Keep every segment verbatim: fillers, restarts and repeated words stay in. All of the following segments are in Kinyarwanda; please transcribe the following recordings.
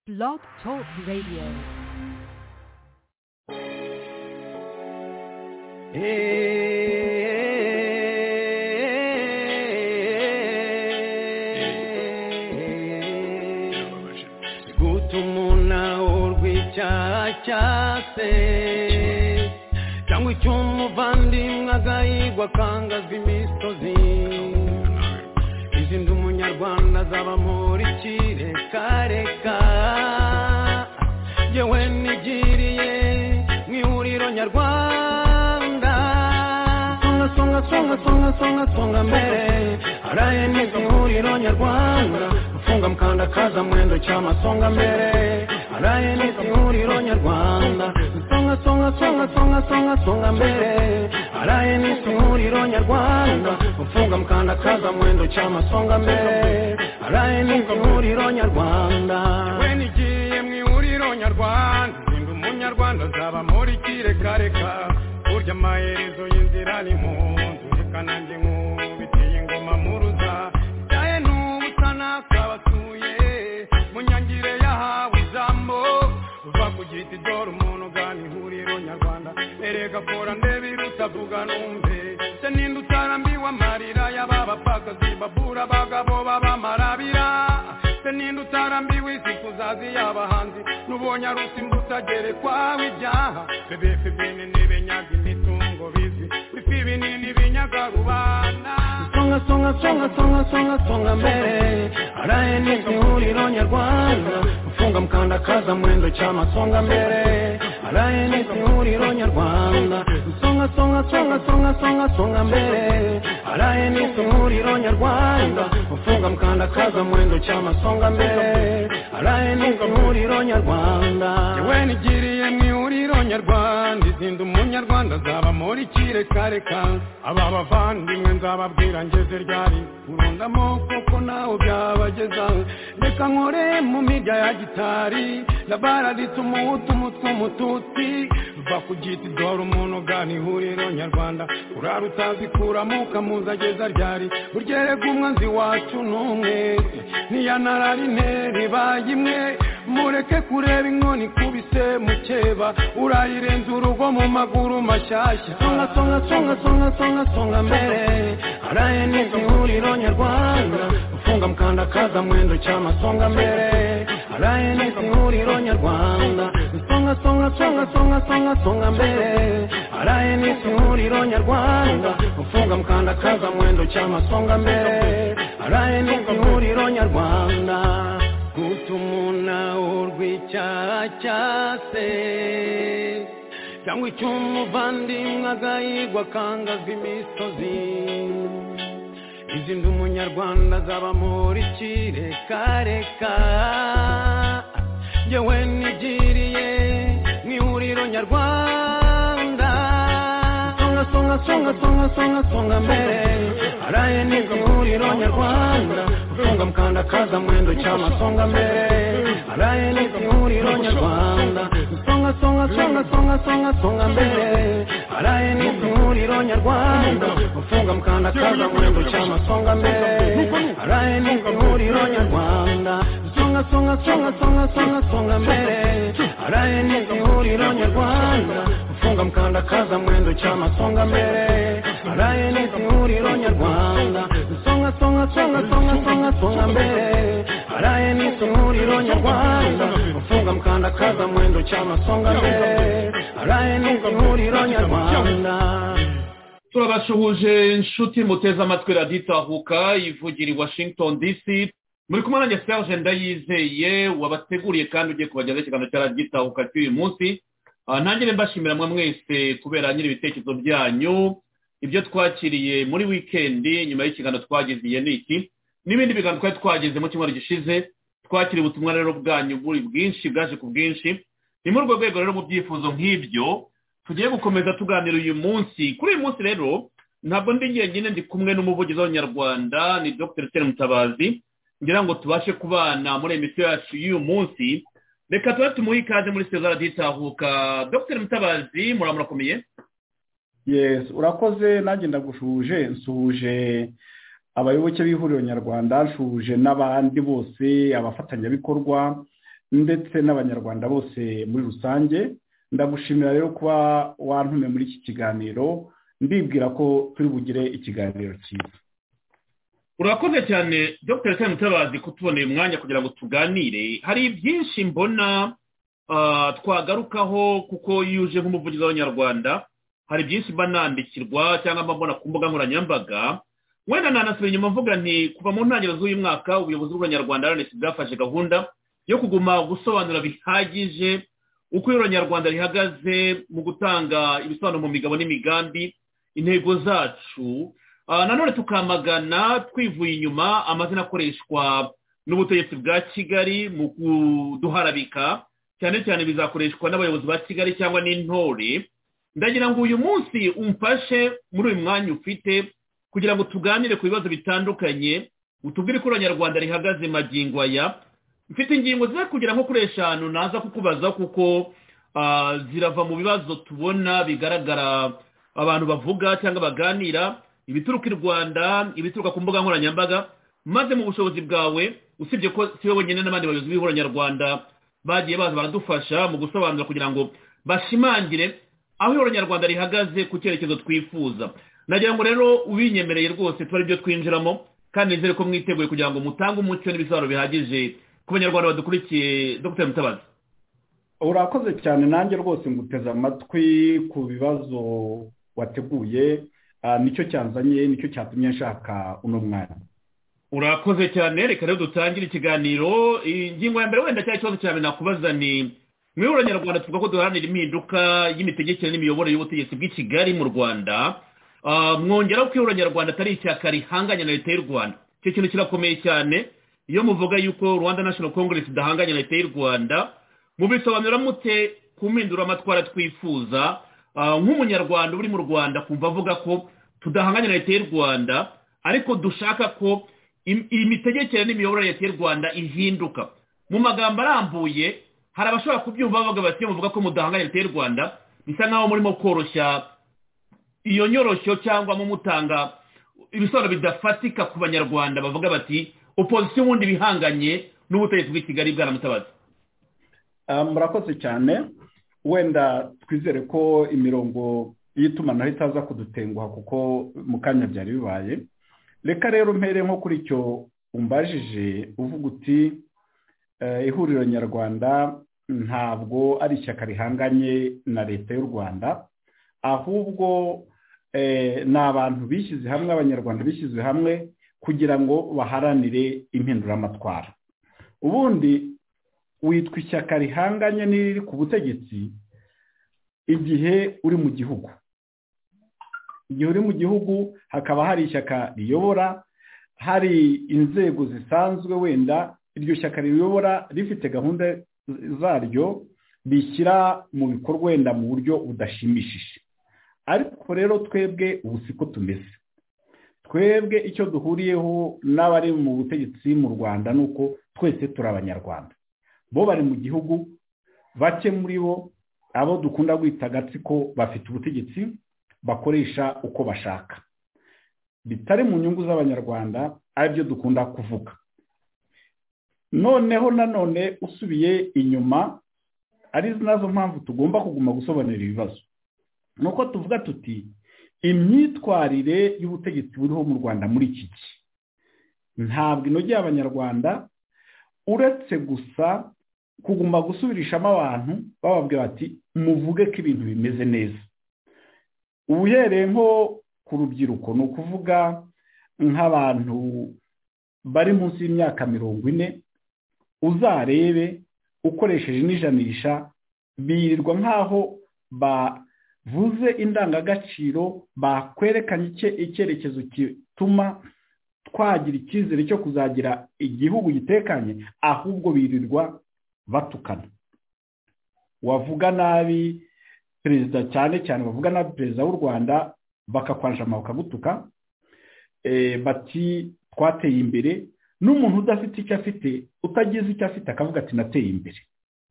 Blog Talk Radio. Gutumuna urwicyacase cyangwa icy'umuvandimwe agahigwa akangazwa imisozi izindi umunyarwanda zaba muri kirekareka yewe nigiriye mu ihuriro nyarwanda songa songa songa songa songa mbere araye n'izi ihuriro nyarwanda ufunga mkanda kaza mwendo chama songa mbere araye n'izi ihuriro nyarwanda songa songa songa songa songa songa mbere araye n'izi ihuriro nyarwanda ufunga mkanda kaza mwendo chama songa mbere araye n'izi ihuriro nyarwanda yewe nigiye mu ihuriro nyarwanda ndi umunyarwanda zaba muri kirekareka burya amaherezo y'inzira ni mu nzu reka nanjye nkubitiye ingoma muruza byaye n'ubusa nakabasuye mu nyangire yahawe ijambo uva ku giti dore umuntu ugana ihuriro nyarwanda erega kora ndebe irutavuga numve se ninde utarambiwe amarira y'ababapfakazi babura abagabo b'abamarabira se ninde utarambiwe isi kuzazi y'abahanzi n'ubonye arusimbuta gerekwaho ibyaha bebefe bene n'ibenyaga imitungo bizi bifi binini binyaga rubanda songa songa songa songa songa songa mbere araye n'izi ihuriro nyarwanda ufunga mkanda kaza mwendo chama songa mbere araye n'izi ihuriro nyarwanda songa songa songa songa songa songa mbere araye n'izi ihuriro nyarwanda ufunga mkanda kaza mwendo chama songa mbere araye n'izi ihuriro nyarwanda yewe nigiriye mu ihuriro nyarwanda izindi umunyarwanda zaba muri kirekareka aba bavandimwe nzababwira ngeze ryari urundamo kuko nawe byabageza reka nkore mu mirya ya gitari ndabaraditse umuhutu umutwe umututsi uva ku giti dore umuntu ugana ihuriro nyarwanda urara utazikuramo ukamuza ageza ryari uryerega umwanzi wacu n'umwe niyanararine ribaye imwe mureke kureba inkoni kubise mukeba urayirenza urugo mu maguru mashyashya songa songa songa songa songa songa mbere araye n'izi ihuriro nyarwanda ufunga mkanda kaza mwendo chama songa mbere araye n'izi ihuriro nyarwanda songa songa songa songa songa songa mbere araye n'izi ihuriro nyarwanda ufunga mkanda kaza mwendo chama songa mbere araye n'izi ihuriro nyarwanda gutumuna urwicyacase cyangwa icy'umuvandimwe agahigwa akangazwa imisozi izindi umunyarwanda zaba muri kirekareka yewe nigiriye mu ihuriro nyarwanda songa songa songa songa songa songa mbere araye n'izi ihuriro nyarwanda ufunga mkanda kaza mwendo chama songa mbere araye n'izi ihuriro nyarwanda songa songa songa songa songa songa mbere araye n'izi ihuriro nyarwanda ufunga mkanda kaza mwendo chama songa mbere araye n'izi ihuriro nyarwanda songa songa songa songa songa songa mbere araye n'izi ihuriro nyarwanda ufunga mkanda kaza mwendo chama songa mbere araye n'izi ihuriro nyarwanda songa songa songa songa songa songa mbere araye n'izi ihuriro nyarwanda ufunga mkanda kaza mwendo chama songa mbere araye n'izi ihuriro nyarwanda. turabashuhuje inshuti muteze amatwi radiyo itahuka ivugira i Washington D C muri kumwe nanjye Serge Ndayizeye wabateguriye kandi ugiye kubagezaho ikiganiro cya radiyo itahuka cy'uyu munsi. Ntangire mbashimira mwe mwese kubera nyiri ibitekerezo byanyu ibyo twakiriye muri weekend nyuma y'ikiganiro twagize niki n'ibindi biganiro twari twageze mu cyumweru gishize twakiriye ubutumwa rero bwanyu buri bwinshi bwaje ku bwinshi. Ni muri urwo rwego rero mu byifuzo nk'ibyo tugiye gukomeza tuganira uyu munsi. Kuri uyu munsi rero ntabwo ndi njyenyine, ndi kumwe n'umuvugizi w'Abanyarwanda ni Doctor Etienne Mutabazi ngira ngo tubashe kubana muri emisiyo yacu y'uyu munsi. Reka tuba tumuhe ikaze muri Sezara Ditahuka. Doctor Mutabazi muramurakomeye? Yes, urakoze. Nanjye ndagushuje, nsuhuje abayoboke b'ihuriro nyarwanda, nsuhuje n'abandi bose abafatanyabikorwa ndetse n'abanyarwanda bose muri rusange. Ndagushimira rero kuba wantume muri iki kiganiro, ndibwira ko turi bugire ikiganiro cyiza. Urakoze cyane Dr Etienne Mutabazi kutubonera umwanya kugira ngo tuganire. Hari byinshi mbona twagarukaho kuko yuje nk'umuvugizi w'Abanyarwanda, hari byinshi banandikirwa cyangwa mbona ku mbuga nkoranyambaga. Wenda nanasubira inyuma mvuga nti kuva mu ntangiriro z'uyu mwaka ubuyobozi bw'Abanyarwanda R N C bwafashe gahunda yo kuguma gusobanura bihagije uko Abanyarwanda rihagaze mu gutanga ibisobanuro mu migabo n'imigambi, intego zacu. Nanone tukamagana twivuye inyuma amazina akoreshwa n'ubutegetsi bwa Kigali mu kuduharabika, cyane cyane bizakoreshwa n'abayobozi ba Kigali cyangwa n'intore. Ndagira ngo uyu munsi umfashe muri uyu mwanya ufite kugira ngo tuganire ku bibazo bitandukanye, utubwire ko Abanyarwanda rihagaze magingo aya. Mfite ingingo zira kugira nko kuri eshanu naza kukubaza kuko zirava mu bibazo tubona bigaragara abantu bavuga cyangwa baganira, ibituruka i Rwanda, ibituruka ku mbuga nkoranyambaga, maze mu bushobozi bwawe usibye ko siwe wenyine n'abandi bayobozi b'Abanyarwanda bagiye baza baradufasha mu gusobanura kugira ngo bashimangire aho Abanyarwanda rihagaze ku cyerekezo twifuza. Nagira ngo rero ubinyemereye rwose twari byo twinjiramo, kandi nizere ko mwiteguye kugira ngo mutange umucyo n'ibisobanuro bihagije ku Banyarwanda badukurikiye. Dr Mutabazi, urakoze cyane. Nanjye rwose nguteze amatwi ku bibazo wateguye, nicyo cyanzanye, nicyo cyatumye nshaka uno mwanya. Urakoze cyane. Reka rero dutangire ikiganiro. Ingingo ya mbere wenda cyari ikibazo cyane nakubaza ni mwe Abanyarwanda tuvuga ko duharanira impinduka y'imitegekere n'imiyoborere y'ubutegetsi bw'i Kigali mu Rwanda. Mwongera ko Abanyarwanda atari ishyaka rihanganye na leta y'u Rwanda. Icyo kintu kirakomeye cyane. Iyo muvuga yuko Rwanda National Congress idahanganye na leta y'u Rwanda, mubisobanura mute ku mpinduramatwara twifuza nk'umunyarwanda uri mu Rwanda kumva avuga ko tudahanganye na leta y'u Rwanda ariko dushaka ko imitegekere n'imiyoborere ya leta y'u Rwanda ihinduka? Mu magambo arambuye hari abashobora kubyumva bavuga bati muvuga ko mudahanganye na leta y'u Rwanda, bisa nkaho murimo koroshya iyo nyoroshyo cyangwa mu mutanga ibisobanuro bidafatika ku Banyarwanda bavuga bati opposition wundi bihanganye n'ubutegetsi bw'i Kigali. Bwana Mutabazi, murakoze cyane. Wenda twizere ko imirongo y'itumanaho itaza kudutenguha kuko mu kanya byari bibaye. Reka rero mpere nko kuri icyo umbajije uvuga uti ihuriro nyarwanda ntabwo ari ishyaka rihanganye na leta y'u Rwanda, ahubwo ni abantu bishyize hamwe, Abanyarwanda bishyize hamwe kugira ngo baharanire impinduramatwara. Ubundi witwa ishyaka rihanganye n'iri ku butegetsi igihe uri mu gihugu. Igihe uri mu gihugu hakaba hari ishyaka riyobora, hari inzego zisanzwe, wenda iryo shyaka riyobora rifite gahunda zaryo bishyira mu bikorwa wenda mu buryo budashimishije. Ariko rero twebwe ubu siko tumeze. Twebwe icyo duhuriyeho n'abari mu butegetsi mu Rwanda nuko twese turi Abanyarwanda. Bo bari mu gihugu, bake muri bo abo dukunda kwita agatsiko bafite ubutegetsi bakoresha uko bashaka, bitari mu nyungu z'Abanyarwanda, aribyo dukunda kuvuga. Noneho nanone usubiye inyuma, ari nazo mpamvu tugomba kuguma gusobanura ibibazo, nuko tuvuga tuti imyitwarire y'ubutegetsi buriho mu Rwanda muri iki gihe ntabwo inogeye Abanyarwanda, uretse gusa kuguma gusubirishamo abantu bababwira bati muvuge ko ibintu bimeze neza. Uhereye nko ku rubyiruko, ni ukuvuga nk'abantu bari munsi y'imyaka mirongo ine, uzarebe ukoresheje n'ijanisha birirwa nk'aho bavuze indangagaciro, bakwerekanye icyerekezo gituma twagira icyizere cyo kuzagira igihugu gitekanye, ahubwo birirwa batukana. Wavuga nabi perezida, cyane cyane bavuga nabi perezida w'u Rwanda, bakakwanjama bakagutuka, bati twateye imbere. N'umuntu udafite icyo afite, utagize icyo afite, akavuga ati nateye imbere.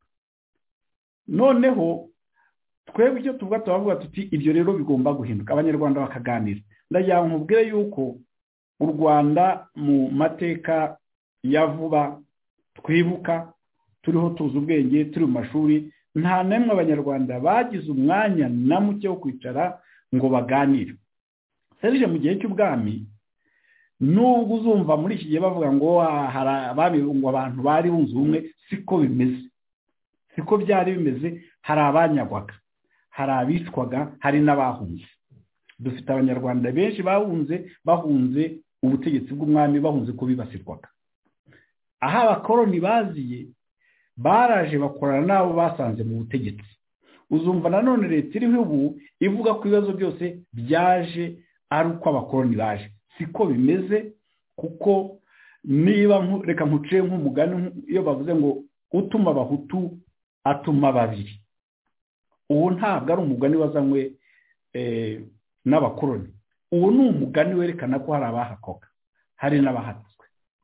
Noneho twebwe icyo tuvuga tubavuga tuti ibyo rero bigomba guhinduka, Abanyarwanda bakaganira. Ndagira ngo nkubwire yuko u Rwanda mu mateka ya vuba twibuka turiho tuzi ubwenge turi mu mashuri nta nemwe abanyarwanda bagize umwanya na muke wo kwicara ngo baganire. Serije mu gihe cy'ubwami nubwo uzumva muri iki gihe bavuga ngo hari abami ngo abantu bari bunze ubumwe, siko bimeze, siko byari bimeze. Hari abanyagwaga, hari abicwaga, hari n'abahunze. Dufite abanyarwanda benshi bahunze bahunze ubutegetsi bw'umwami, bahunze ko bibasirwaga. Aha abakoroni baziye baraje bakorana nabo basanze mu butegetsi. Uzumva nanone leta iriho ubu ivuga ko ibibazo byose byaje ari uko abakoroni baje. Siko bimeze, kuko niba reka nkuciye nk'umugani iyo bavuze ngo utuma abahutu atuma babiri, uwo ntabwo ari umugani wazanywe n'abakoroni. Uwo ni umugani werekana ko hari abahakoka, hari n'abahatswe.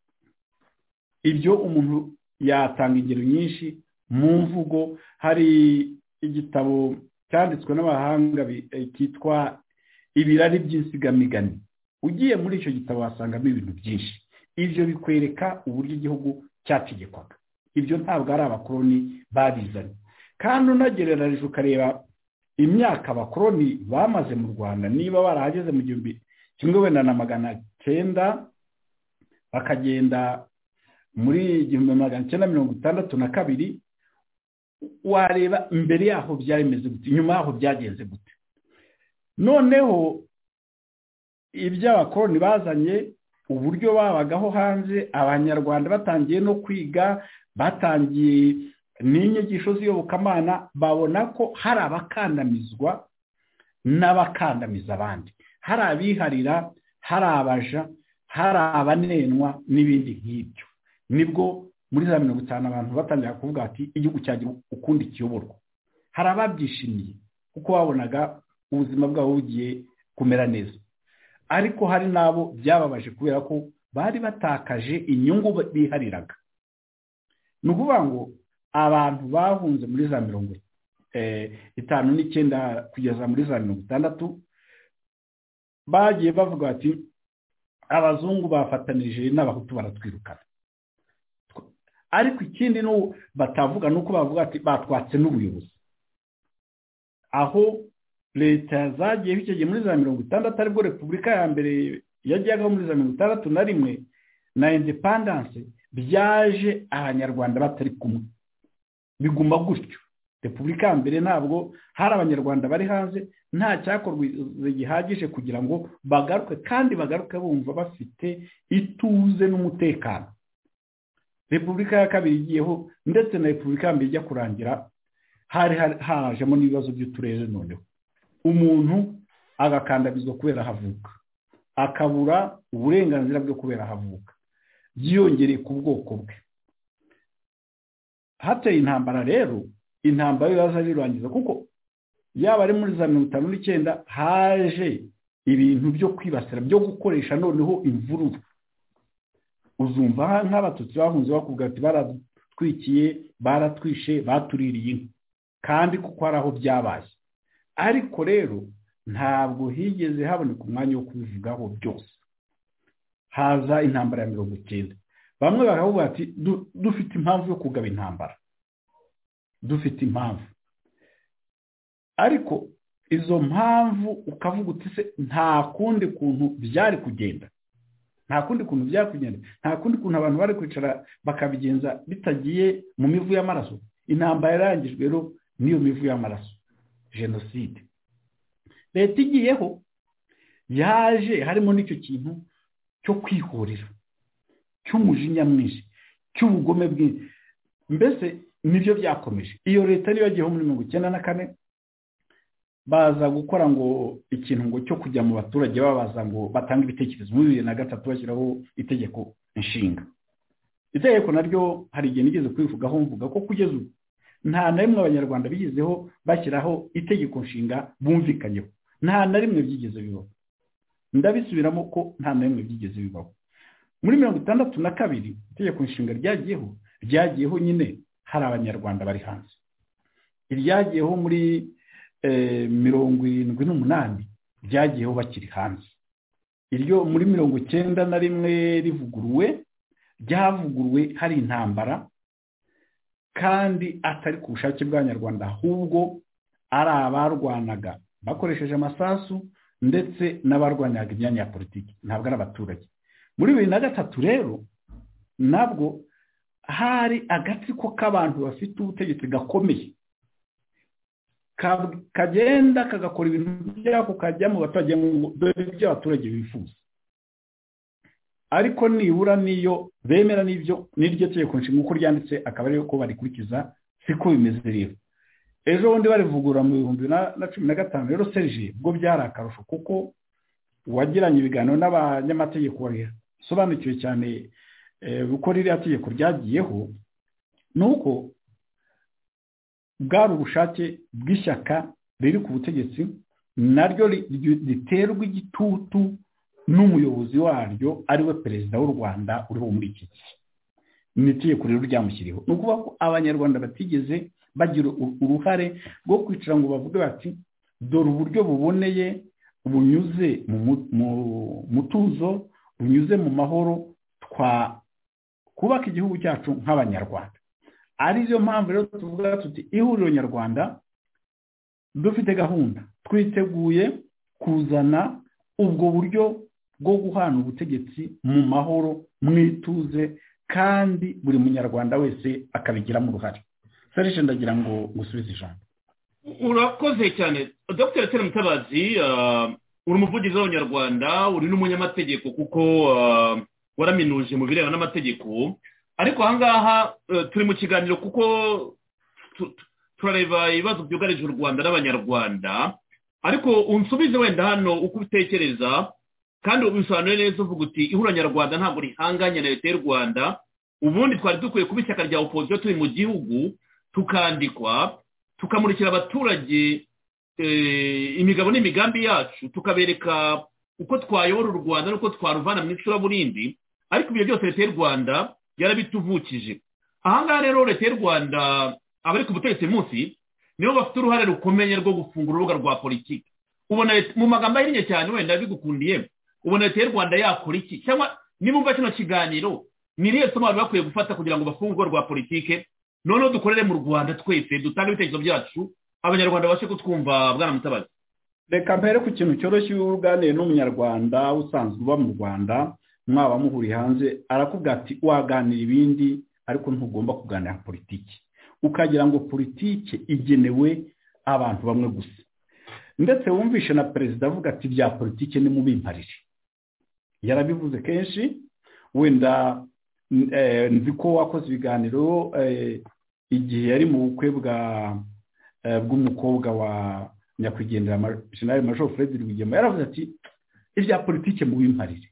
Ibyo umuntu yatanga ingero nyinshi mu mvugo. Hari igitabo cyanditswe n'abahanga cyitwa Ibirari by'insigamigani. Ugiye muri icyo gitabo wasangamo ibintu byinshi. Ibyo bikwereka uburyo igihugu cyategekwaga. Ibyo ntabwo ari abakoroni babizanye. Kandi unagereranyije ukareba imyaka abakoroni bamaze mu Rwanda, niba barahageze mu gihumbi kimwe wenda na magana cyenda bakagenda muri igihumbi magana cyenda mirongo itandatu na kabiri, wareba imbere yaho byari bimeze gute, inyuma yaho byagenze gute. Noneho iby'abakoroni bazanye, uburyo babagaho hanze, abanyarwanda batangiye no kwiga, batangiye n'inyigisho z'iyobokamana, babona ko hari abakandamizwa n'abakandamiza abandi, hari abiharira, hari abaja, hari abanenwa n'ibindi nk'ibyo. Nibwo muri za mirongo itanu abantu batangira kuvuga ati igihugu cyagira ukundi kiyoborwa. Hari ababyishimiye kuko babonaga ubuzima bwabo bugiye kumera neza, ariko hari nabo byababaje kubera ko bari batakaje inyungu bihariraga. Ni ukuvuga ngo abantu bahunze muri za mirongo itanu n'icyenda kugeza muri za mirongo itandatu bagiye bavuga ati abazungu bafatanije n'abahutu baratwirukana. Ariko ikindi no batavuga nuko bavuga ati batwatse n'ubuyobozi. Aho leta zagiye bicege muri za mirongo itandatu aribwo repubulika ya mbere yajyaga muri za mirongo itandatu na rimwe na independence, byaje abanyarwanda batari kumwe, biguma gutyo. Repubulika ya mbere ntabwo hari abanyarwanda bari hanze, nta cyakorwa gihagije kugira ngo bagaruke, kandi bagaruke bumva bafite ituze n'umutekano. Repubulika ya kabiri igiyeho ndetse na repubulika ya mbere ijya kurangira, hari hajemo n'ibibazo by'uturere. Noneho umuntu agakandamizwa kubera havuka, akabura uburenganzira bwo kubera havuka, byiyongereye ku bwoko bwe. Hateye intambara rero, intambara yaza birangiza kuko yaba ari muri za mirongo itanu n'icyenda haje ibintu byo kwibasira, byo gukoresha noneho imvururu. Uzumva nk'abatutsi bahunze bakubwira ati baratwikiye, baratwishe, batuririye inka, kandi kuko hari aho byabaye. Ariko rero ntabwo higeze haboneka umwanya wo kubivugaho byose. Haza intambara ya mirongo icyenda, bamwe baravuga ati dufite impamvu yo kugaba intambara, dufite impamvu. Ariko izo mpamvu ukavuga uti se nta kundi kuntu byari kugenda, nta kundi kuntu byari kugenda, nta kundi kuntu abantu bari kwicara bakabigenza bitagiye mu mivu y'amaraso. Intambara yarangijwe rero niyo mivu y'amaraso, jenoside. Leta igiyeho yaje harimo n'icyo kintu cyo kwihorera, cy'umujinya mwinshi, cy'ubugome bwinshi. Mbese nibyo byakomeje. Iyo leta niyo yagiyeho muri mirongo icyenda na kane, baza gukora ngo ikintu ngo cyo kujya mu baturage babaza ngo batanga ibitekerezo. Muri bibiri na gatatu bashyiraho itegeko nshinga. Itegeko naryo hari igihe nigeze kwivugaho mvuga ko kugeza ubu nta na rimwe abanyarwanda bigizeho bashyiraho itegeko nshinga bumvikanyeho, nta na rimwe byigeze bibaho. Ndabisubiramo ko nta na rimwe byigeze bibaho. Muri mirongo itandatu na kabiri itegeko nshinga ryagiyeho, ryagiyeho nyine hari abanyarwanda bari hanze. Iryagiyeho muri mirongo irindwi n'umunani ryagiyeho bakiri hanze. Iryo muri mirongo icyenda na rimwe rivuguruwe, ryavuguruwe hari intambara kandi atari ku bushake bw'abanyarwanda ahubwo ari abarwanaga bakoresheje amasasu ndetse n'abarwanyaga imyanya ya politiki, ntabwo ari abaturage. Muri bibiri na gatatu rero nabwo hari agatsiko k'abantu bafite ubutegetsi gakomeye kagenda kagakora ibintu byako kajya mu baturage ngo dore ibyo abaturage bifuza, ariko nibura niyo bemera n'ibyo n'iryo tegeko nshinga uko ryanditse akaba ariyo ko barikurikiza, siko bimeze rero. Ejo bundi barivugura mu bihumbi na cumi na gatanu rero Serge bwo byari akarusho kuko wagiranye ibiganiro n'abanyamategeko basobanukiwe cyane uko ririya tegeko ryagiyeho, nuko bwari ubushake bw'ishyaka riri ku butegetsi naryo riterwa igitutu n'umuyobozi waryo ariwe perezida w'u Rwanda uriho muri iki gihe. Ni itegeko rero ryamushyiriyeho. Ni ukuvuga ko abanyarwanda batigeze bagira uruhare rwo kwicara ngo bavuge bati dore uburyo buboneye bunyuze mu mutuzo, bunyuze mu mahoro twa kubaka igihugu cyacu nk'abanyarwanda. Ariyo mpamvu rero tuvuga tuti ihuriro nyarwanda dufite gahunda, twiteguye kuzana ubwo buryo bwo guhana ubutegetsi mu mahoro, mwituze, kandi buri munyarwanda wese akabigiramo uruhare. Serge ndagira ngo gusubiza ijambo. Urakoze cyane Dr Etienne Mutabazi, uri umuvugizi w'abanyarwanda, uri n'umunyamategeko kuko waraminuje mu birebana n'amategeko, ariko ahangaha turi mu kiganiro kuko turareba ibibazo byugarije u Rwanda n'abanyarwanda, ariko unsubize wenda hano uko ubitekereza kandi ubisobanure neza uvuga uti ihuriro nyarwanda ntabwo rihanganye na leta y'u Rwanda, ubundi twari dukwiye kuba ishyaka rya opposition turi mu gihugu tukandikwa tukamurikira abaturage imigabo n'imigambi yacu, tukabereka uko twayobora u Rwanda n'uko twaruvana mu icuraburindi, ariko ibyo byose leta y'u Rwanda yarabituvukije. Ahangaha rero leta y'u Rwanda abari ku butegetsi munsi nibo bafite uruhare rukomeye rwo gufungura urubuga rwa politiki. Ubona mu magambo ahinnye cyane wenda bigukundiye, ubona leta y'u Rwanda yakora iki? Cyangwa nimumva kino kiganiro ni irihe somo bari bakwiye gufata kugira ngo bafungure urubuga rwa politiki, noneho dukorere mu Rwanda twese dutange ibitekerezo byacu, abanyarwanda bashe kutwumva. Bwana Mutabazi, reka mpere ku kintu cyoroshye. Uruganiye n'umunyarwanda usanzwe uba mu Rwanda, mwaba muhuri hanze, arakubwira ati waganira ibindi ariko ntugomba kuganira politiki, ukagira ngo politiki igenewe abantu bamwe gusa. Ndetse wumvishe na perezida avuga ati bya politiki ni mubimparire, yarabivuze kenshi. Wenda nzi ko wakoze ibiganiro igihe yari mu bukwe bwa bw'umukobwa wa nyakwigendera General Major Fred Rwigema, yaravuze ati ibya politiki mubimparire.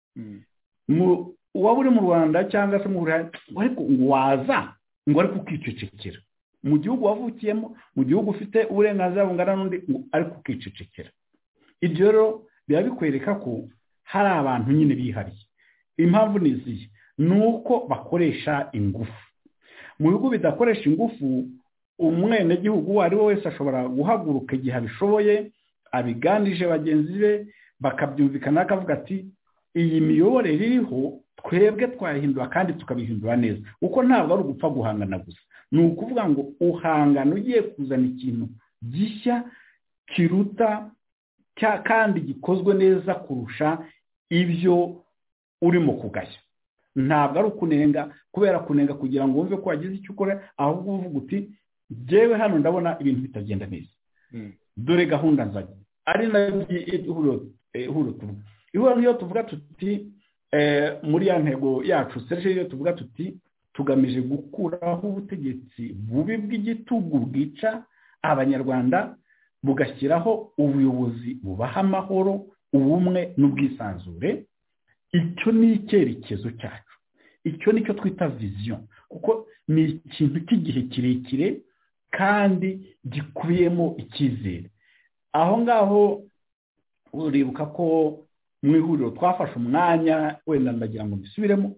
mu waba uri mu Rwanda cyangwa se mu Burayi, ariko ngo waza ngo ariko ukicecekera mu gihugu wavukiyemo, mu gihugu ufite uburenganzira bungana n'undi, ariko ukicecekera. Ibyo rero biba bikwereka ko hari abantu nyine bihariye. Impamvu ni izihe? Ni uko bakoresha ingufu. Mu bihugu bidakoresha ingufu, umwenegihugu uwo ari we wese ashobora guhaguruka igihe abishoboye, abiganije bagenzi be, bakabyumvikana, akavuga ati iyi miyoborere iriho twebwe twahindura kandi tukabihindura neza. Uko ntabwo ari ugupfa guhangana gusa, ni ukuvuga ngo uhangana ugiye kuzana ikintu gishya kiruta kandi gikozwe neza kurusha ibyo urimo kugaya. Ntabwo ari ukunenga kubera kunenga kugira ngo wumve ko wagize icyo ukora, ahubwo uvuga uti jewe hano ndabona ibintu bitagenda neza, dore gahunda nzanye. Ari nayo ihuriro ihuriro tuvuga ihuriro iyo tuvuga tuti muri ya ntego yacu Serge, iyo tuvuga tuti tugamije gukuraho ubutegetsi bubi bw'igitugu bwica abanyarwanda, bugashyiraho ubuyobozi bubaha amahoro, ubumwe n'ubwisanzure. Icyo ni icyerekezo cyacu, icyo nicyo twita vision, kuko ni ikintu cy'igihe kirekire kandi gikubiyemo icyizere. Aho ngaho uribuka ko mu ihuriro twafashe umwanya, wenda ndagira ngo mbisubiremo,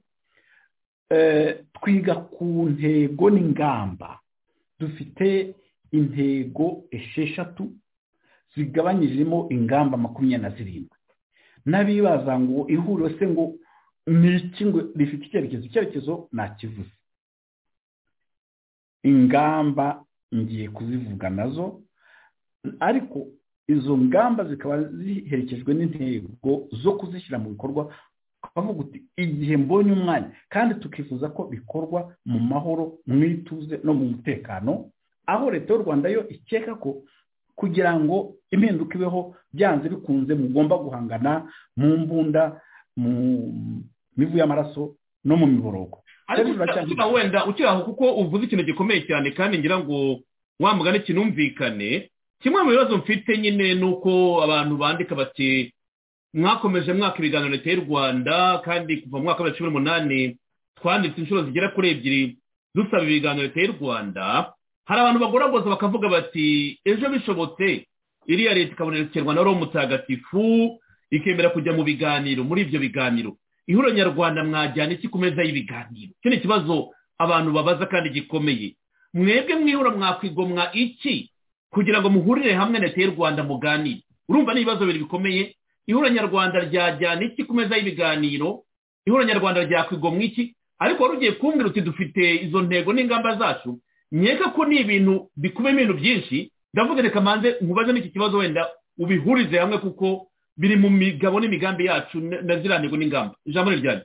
twiga ku ntego n'ingamba. Dufite intego esheshatu zigabanyijemo ingamba makumyabiri na zirindwi. N'abibaza ngo ihuriro se ngo ni iki, ngo rifite icyerekezo. Icyerekezo nakivuze. ingamba ngiye kuzivuga nazo, ariko izo ngamba zikaba ziherekejwe n'intego zo kuzishyira mu bikorwa, bavuga uti igihe mbonye umwanya, kandi tukifuza ko bikorwa mu mahoro, mu ituze no mu mutekano, aho leta y'u Rwanda yo ikeka ko kugira ngo impinduka ibeho byanze bikunze mugomba guhangana mu mbunda, mu mivu y'amaraso no mu miborogo. Ariko wenda ukiraho kuko uvuze ikintu gikomeye cyane, kandi ngira ngo wa mugani kinumvikane. Kimwe mu bibazo mfite nyine nuko abantu bandika bati mwakomeje mwaka ibiganiro leta y'u Rwanda, kandi kuva mu mwaka wa cumi n'umunani twanditse inshuro zigera kuri ebyiri dusaba ibiganiro leta y'u Rwanda. Hari abantu bagoragoza bakavuga bati ejo bishobotse iriya leta ikabonekerwa na Roho Mutagatifu ikemera kujya mu biganiro. Muri ibyo biganiro ihuriro nyarwanda mwajyana iki ku meza y'ibiganiro? Icyo ni ikibazo abantu babaza kandi gikomeye. Mwebwe mwihura mwakwigomwa iki kugira ngo muhurire hamwe na leta y'u Rwanda muganire? Urumva ni ibibazo bibiri bikomeye. Ihuriro nyarwanda ryajyana iki ku meza y'ibiganiro? Ihuriro nyarwanda ryakwigomwa iki? Ariko wari ugiye kumbwira uti dufite izo ntego n'ingamba zacu. Nyeka ko ni ibintu bikubiyemo ibintu byinshi. Ndavuga reka manze nkubaze n'iki kibazo wenda ubihurize hamwe kuko biri mu migabo n'imigambi yacu na ziriya ntego n'ingamba. Ijambo ni ryanyu.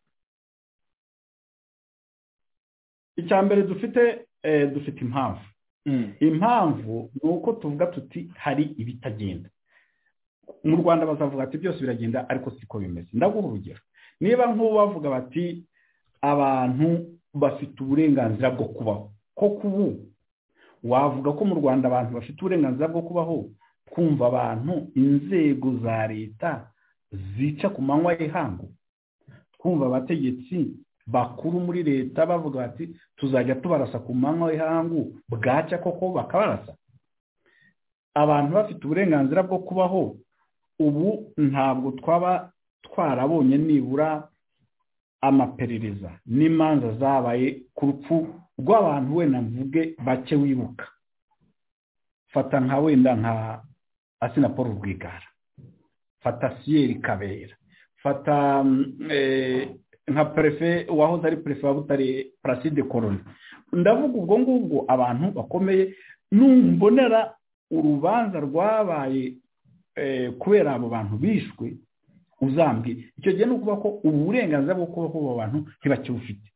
Icya mbere dufite dufite impamvu. Impamvu ni uko tuvuga tuti hari ibitagenda mu Rwanda. Bazavuga ati byose biragenda, ariko siko bimeze. Ndaguha urugero. Niba nk'ubu bavuga bati abantu bafite uburenganzira bwo kubaho, ko kubu wavuga ko mu Rwanda abantu bafite uburenganzira bwo kubaho, kumva abantu inzego za leta zica ku manywa y'ihangu, kumva abategetsi bakuru muri leta bavuga bati tuzajya tubarasa ku manywa y'ihangu, bwaca koko bakabarasa. Abantu bafite uburenganzira bwo kubaho, ubu ntabwo twaba twarabonye nibura amaperereza n'imanza zabaye ku rupfu rw'abantu wenda mvuge bake wibuka. Fata nka wenda nka Asina Paul Rwigara, fata Siyeri Kabera, fata eh, nka prefe wahoze ari prefe wa Butare Placide Colonne. Ndavuga ubwo ngubwo abantu bakomeye, numbonera urubanza rwabaye eh, kubera abo bantu bishwe, uzambwe icyo gihe nukuba ko uburenganzira bwo kubaho abo bantu ntibakibufite.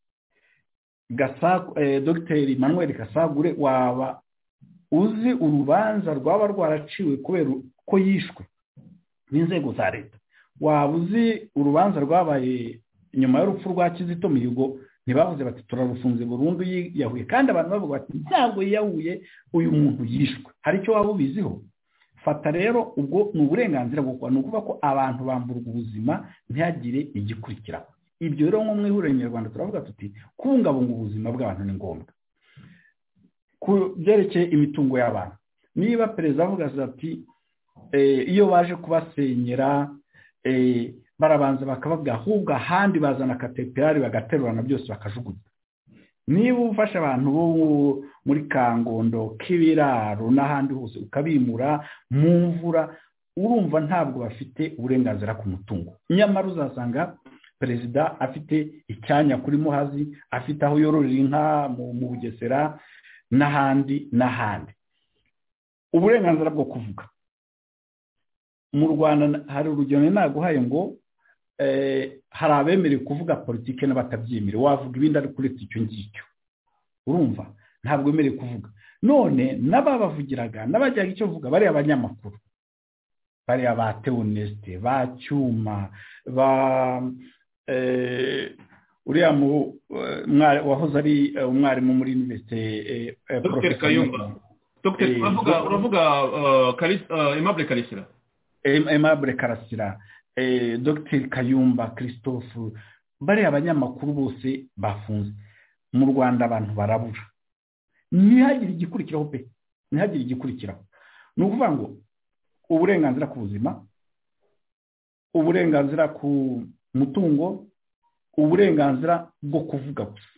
Gasagu eh, Dr Manuel Gasagure waba uzi urubanza rwaba rwaraciwe kubera ko yishwe n'inzego za leta? Waba uzi urubanza rwabaye nyuma y'urupfu rwa Kizito Mihigo ntibavuze bati turarufunze burundu yahuye, kandi abantu bavuga bati ntabwo yahuye, uyu muntu yishwe? Hari icyo waba ubiziho? Fata rero ubwo ni uburenganzira bwo kuba, ni ukuvuga ko abantu bamburwa ubuzima ntihagire igikurikiraho. Ibyo rero nko mu ihuriro nyarwanda turavuga tuti kubungabunga ubuzima bw'abantu ni ngombwa. Ku byerekeye imitungo y'abantu, niba perezida avuga ati eh, iyo baje kubasenyera eh, barabanza bakababwira ahubwo ahandi bazana kateperari bagaterurana byose bakajugunya. Niba ufasha abantu bo muri Kangondo, Kibiraro n'ahandi hose ukabimura mu mvura, urumva ntabwo bafite uburenganzira ku mutungo. Nyamara uzasanga perezida afite icyanya kuri Muhazi, afite aho yororera inka mu Bugesera n'ahandi n'ahandi. Uburenganzira bwo kuvuga mu Rwanda hari urugero naguhaye ngo eh, hari abemerewe kuvuga politike n'abatabyemere. Wavuga ibindi ari kuri icyo ngicyo, urumva ntabwo bemerewe kuvuga. None n'ababavugiraga n'abajyaga icyo vuga bari abanyamakuru, bari aba Theoneste, ba Cyuma, ba eh, uriya mu wahoze ari umwarimu muri universite Dr Kayumba. Dr uravuga uravuga Aimable Karasira, Aimable Karasira, Dr Kayumba Christophe, bari abanyamakuru bose bafunze. Mu Rwanda abantu barabura, ntihagire igikurikiraho pe, ntihagire igikurikiraho. Ni ukuvuga ngo uburenganzira ku buzima, uburenganzira ku mutungo, uburenganzira bwo kuvuga gusa.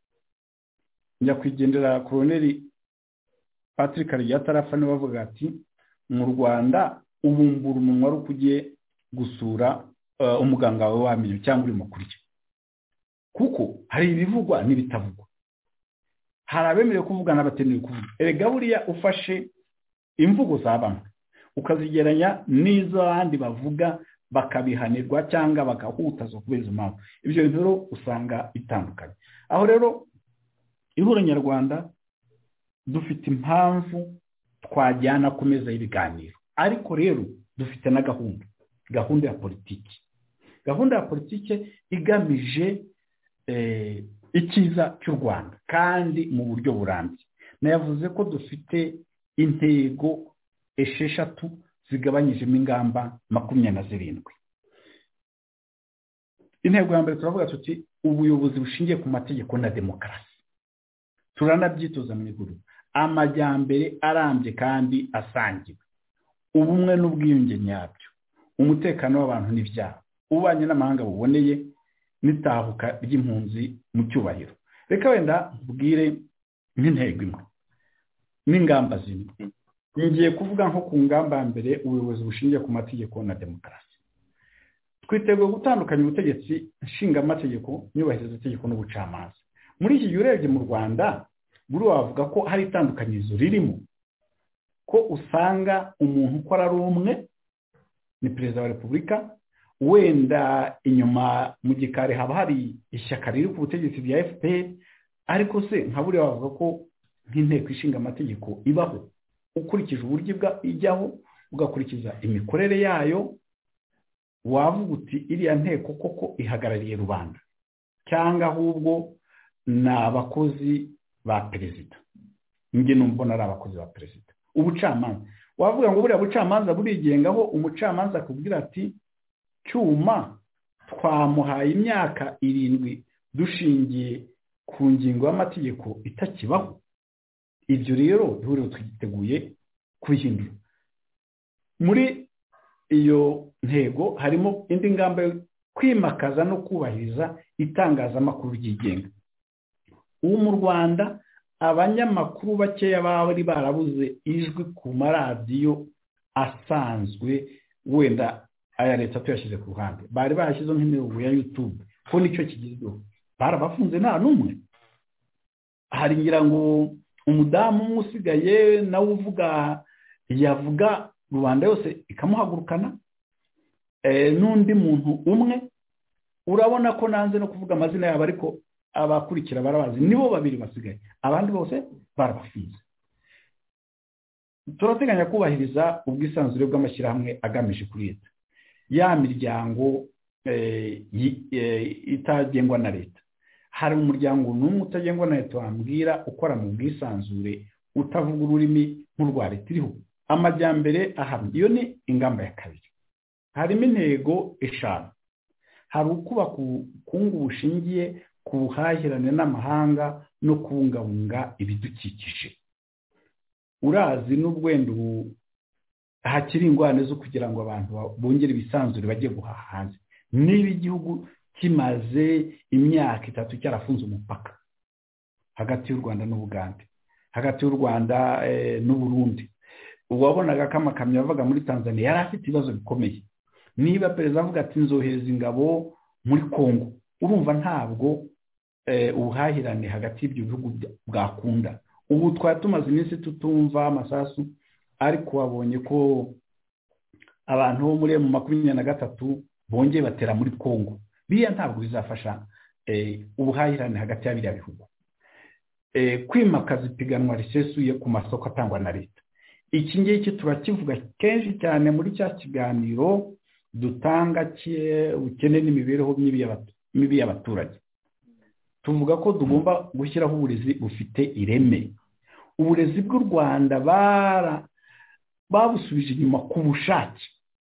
Nyakwigendera Colonel Patrick Karegeya niwe bavuga ati mu Rwanda ubumbura umunwa ari ukugiye gusura uh, umuganga wawe wamenye cyangwa urimo kurya, kuko hari ibivugwa n'ibitavugwa. hari abemerewe kuvuga n'abatemerewe kuvuga. Erega buriya ufashe imvugo za bamwe ukazigeranya n'izo abandi bavuga bakabihanirwa cyangwa bagahutaza kubera izo mpamvu, ibyo bintu rero usanga bitandukanye. Aho rero ihuriro nyarwanda dufite impamvu twajyana ku meza y'ibiganiro, ariko rero dufite na gahunda gahunda ya politiki gahunda ya politiki igamije eh, ikiza cy'u Rwanda kandi mu buryo burambye. Nayavuze ko dufite intego esheshatu zigabanyijemo ingamba makumyabiri na zirindwi. Intego ya mbere turavuga tuti ubuyobozi bushingiye ku mategeko na demokarasi, turanabyitoza mu iguru, amajyambere arambye kandi asangiwe, ubumwe n'ubwiyunge nyabyo, umutekano w'abantu n'ibyaha, ubanye n'amahanga buboneye, n'itahuka ry'impunzi mu cyubahiro. Reka wenda mbwire nk'intego imwe n'ingamba zimwe. Ngiye kuvuga nko ku ngamba ya mbere, ubuyobozi bushingiye ku mategeko na demokarasi. Twiteguye gutandukanya ubutegetsi nshingamategeko, nyubahiriza itegeko n'ubucamanza. Muri iki gihe urebye mu Rwanda, buri wavuga ko hari itandukanyirizo ririmo, ko usanga umuntu ukora ari umwe ni perezida wa repubulika, wenda inyuma mu gikari haba hari ishyaka riri ku butegetsi bya F P R, ariko se nka buri wavuga ko nk'inteko ishinga amategeko ibaho ukurikije uburyo ijyaho, ugakurikiza imikorere yayo, wavuga uti iriya nteko koko ihagarariye rubanda, cyangwa ahubwo ni abakozi ba perezida. Nge numbona ari abakozi ba perezida. Ubucamanza, wavuga ngo buriya bucamanza burigengaho, umucamanza akubwira ati Cyuma twamuhaye imyaka irindwi dushingiye ku ngingo y'amategeko itakibaho. Ibyo rero ihuriro twiteguye kubihindura. Muri iyo ntego harimo indi ngamba yo kwimakaza no kubahiriza itangazamakuru ryigenga. Ubu mu Rwanda abanyamakuru bakeya bari barabuze ijwi ku maradiyo asanzwe, wenda aya leta tuyashyize ku ruhande, bari barashyizeho nk'imirongo ya YouTube, ko nicyo kigezweho, barabafunze nta n'umwe. Hari ngira ngo umudamu usigaye nawe uvuga yavuga rubanda yose ikamuhagurukana, e, n'undi muntu umwe. Urabona ko nanze no kuvuga amazina yabo, ariko abakurikira barabazi, nibo babiri basigaye, abandi bose barabafunze. Turateganya kubahiriza ubwisanzure bw'amashyirahamwe agamije kuri leta, ya miryango e, e, itagengwa na leta. Hari umuryango n'umwe utagengwa na leta wambwira ukora mu bwisanzure, utavuga ururimi nk'urwa leta iriho. Amajyambere ahamye, iyo ni ingamba ya kabiri. Harimo intego eshanu. Hari ukubaka ubukungu bushingiye ku buhahirane n'amahanga no kubungabunga ibidukikije. Urazi n'ubwendo hakiri ingwane zo kugira ngo abantu bongere ibisanzure bajye guhaha hanze. Niba igihugu kimaze imyaka itatu cyarafunze umupaka hagati y'u Rwanda n'Ubugande, hagati y'u Rwanda e, n'Uburundi, uwabonaga ko amakamyo yavaga muri Tanzania yari afite ibibazo bikomeye. Niba perezida avuga ati nzohereza ingabo muri Kongo, urumva ntabwo e, ubuhahirane hagati y'ibyo bihugu bwakunda. Ubu twari tumaze iminsi tutumva amasasu, ariko wabonye ko abantu bo muri mu makumyabiri na gatatu bongeye batera muri Kongo. Biriya ntabwo bizafasha e, ubuhahirane hagati y'abiriya bihugu. E, kwimakaza ipiganwa risesuye ku masoko atangwa na leta. Iki ngiki turakivuga kenshi cyane muri cya kiganiro dutanga ubukene n'imibereho mibi y'abaturage. Tuvuga ko tugomba gushyiraho uburezi bufite ireme. Uburezi bw'u Rwanda bara babusubije inyuma ku bushake.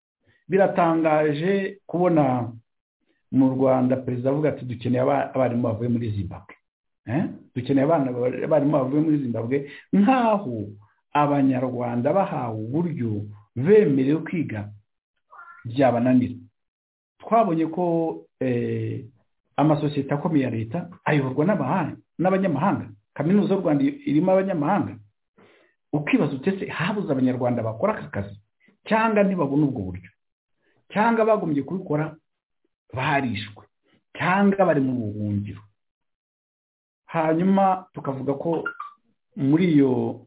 Biratangaje kubona mu Rwanda perezida avuga ati dukeneye abarimu bavuye muri Zimbabwe. Eh? Dukeneye abana abarimu bavuye muri Zimbabwe, nkaho Abanyarwanda bahawe uburyo bemerewe kwiga byabananira. Twabonye ko eh, amasosiyete akomeye ya leta ayoborwa n'abahanga n'abanyamahanga. Kaminuza y'u Rwanda irimo abanyamahanga. Ukibaza utese habuze Abanyarwanda bakora aka kazi, cyangwa ntibabona ubwo buryo, cyangwa bagombye kubikora barishwe, cyangwa bari mu buhungiro. Hanyuma tukavuga ko muri iyo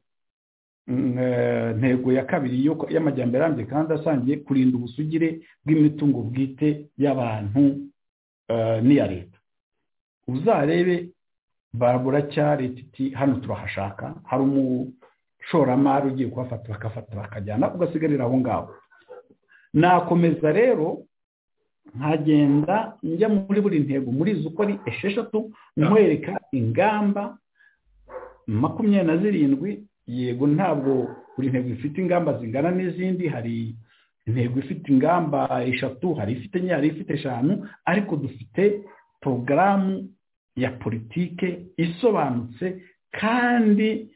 ntego ya kabiri y'amajyambere arambye kandi asangiye kurinda ubusugire bw'imitungo bwite y'abantu n'iya leta. Uzarebe barabura leta iti hano turahashaka, hari umushoramari ugiye kubafata bakafata bakajyana ugasigarira aho ngaho. Nakomeza rero nkagenda njya muri buri ntego muri izo uko ari esheshatu nkwereka ingamba makumyabiri na zirindwi. Yego ntabwo buri ntego ifite ingamba zingana n'izindi, hari intego ifite ingamba eshatu, hari ifite enye, hari ifite eshanu, ariko dufite porogaramu ya politike isobanutse kandi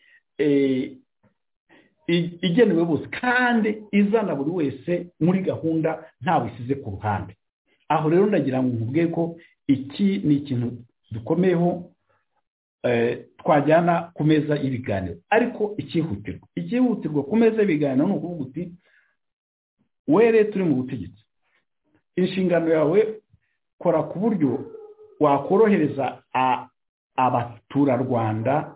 igenewe bose kandi izana buri wese muri gahunda ntawe isize ku ruhande. Aho rero ndagira ngo nkubwiye ko iki ni ikintu dukomeyeho twajyana ku meza y'ibiganiro. Ariko ikihutirwa ikihutirwa ku meza y'ibiganiro ni ukuvuga uti were turi mu butegetsi, inshingano yawe kora ku buryo wakorohereza abaturarwanda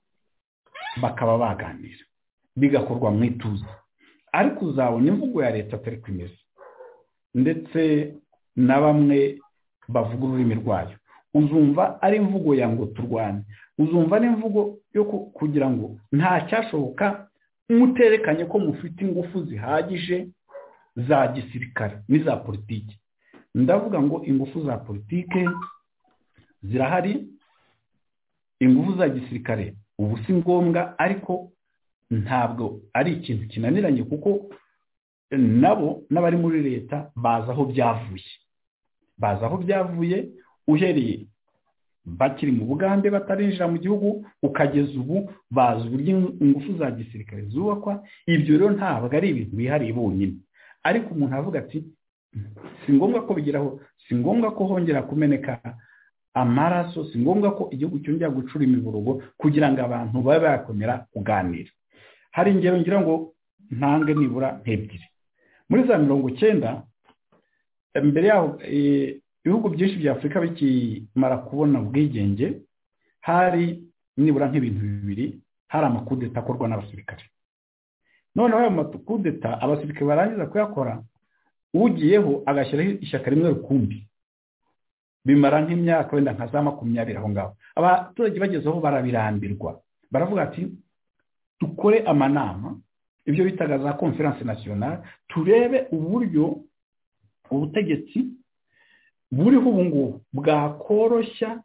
bakaba baganira bigakorwa mu ituze. Ariko uzabona imvugo ya leta atari kwimeza, ndetse na bamwe bavuga ururimi rwayo. Uzumva ari imvugo ya ngo turwane, uzumva n'imvugo yo kugira ngo nta cyashoboka muterekanye ko mufite ingufu zihagije za gisirikare n'iza politiki. Ndavuga ngo ingufu za politiki zirahari, ingufu za gisirikare ubu si ngombwa, ariko ntabwo ari ikintu kinaniranye kuko nabo n'abari muri leta baza aho byavuye baza aho byavuye uhereye bakiri mu Bugande batarinjira mu gihugu ukageza ubu bazi uburyo ingufu za gisirikare zubakwa. Ibyo rero ntabwo ari ibintu bihariye bonyine, ariko umuntu avuga ati si ngombwa ko bigeraho, si ngombwa ko hongera kumeneka amaraso, si ngombwa ko igihugu cyongera gucura imiborogo kugira ngo abantu babe bakomera kuganira. Hari ingero ngira ngo ntange nibura nk'ebyiri. Muri za mirongo icyenda mbere yaho ibihugu byinshi bya Afurika bikimara kubona ubwigenge, hari nibura nk'ibintu bibiri, hari amakudeta akorwa n'abasirikare. Noneho ayo makudeta abasirikare barangiza kuyakora, ugiyeho agashyiraho ishyaka rimwe rukumbi, bimara nk'imyaka wenda nka za makumyabiri aho ngaho. Abaturage bagezeho barabirambirwa, baravuga ati dukore amanama, ibyo bitaga za conference nationale, turebe uburyo ubutegetsi buriho ubu ngubu bwakoroshya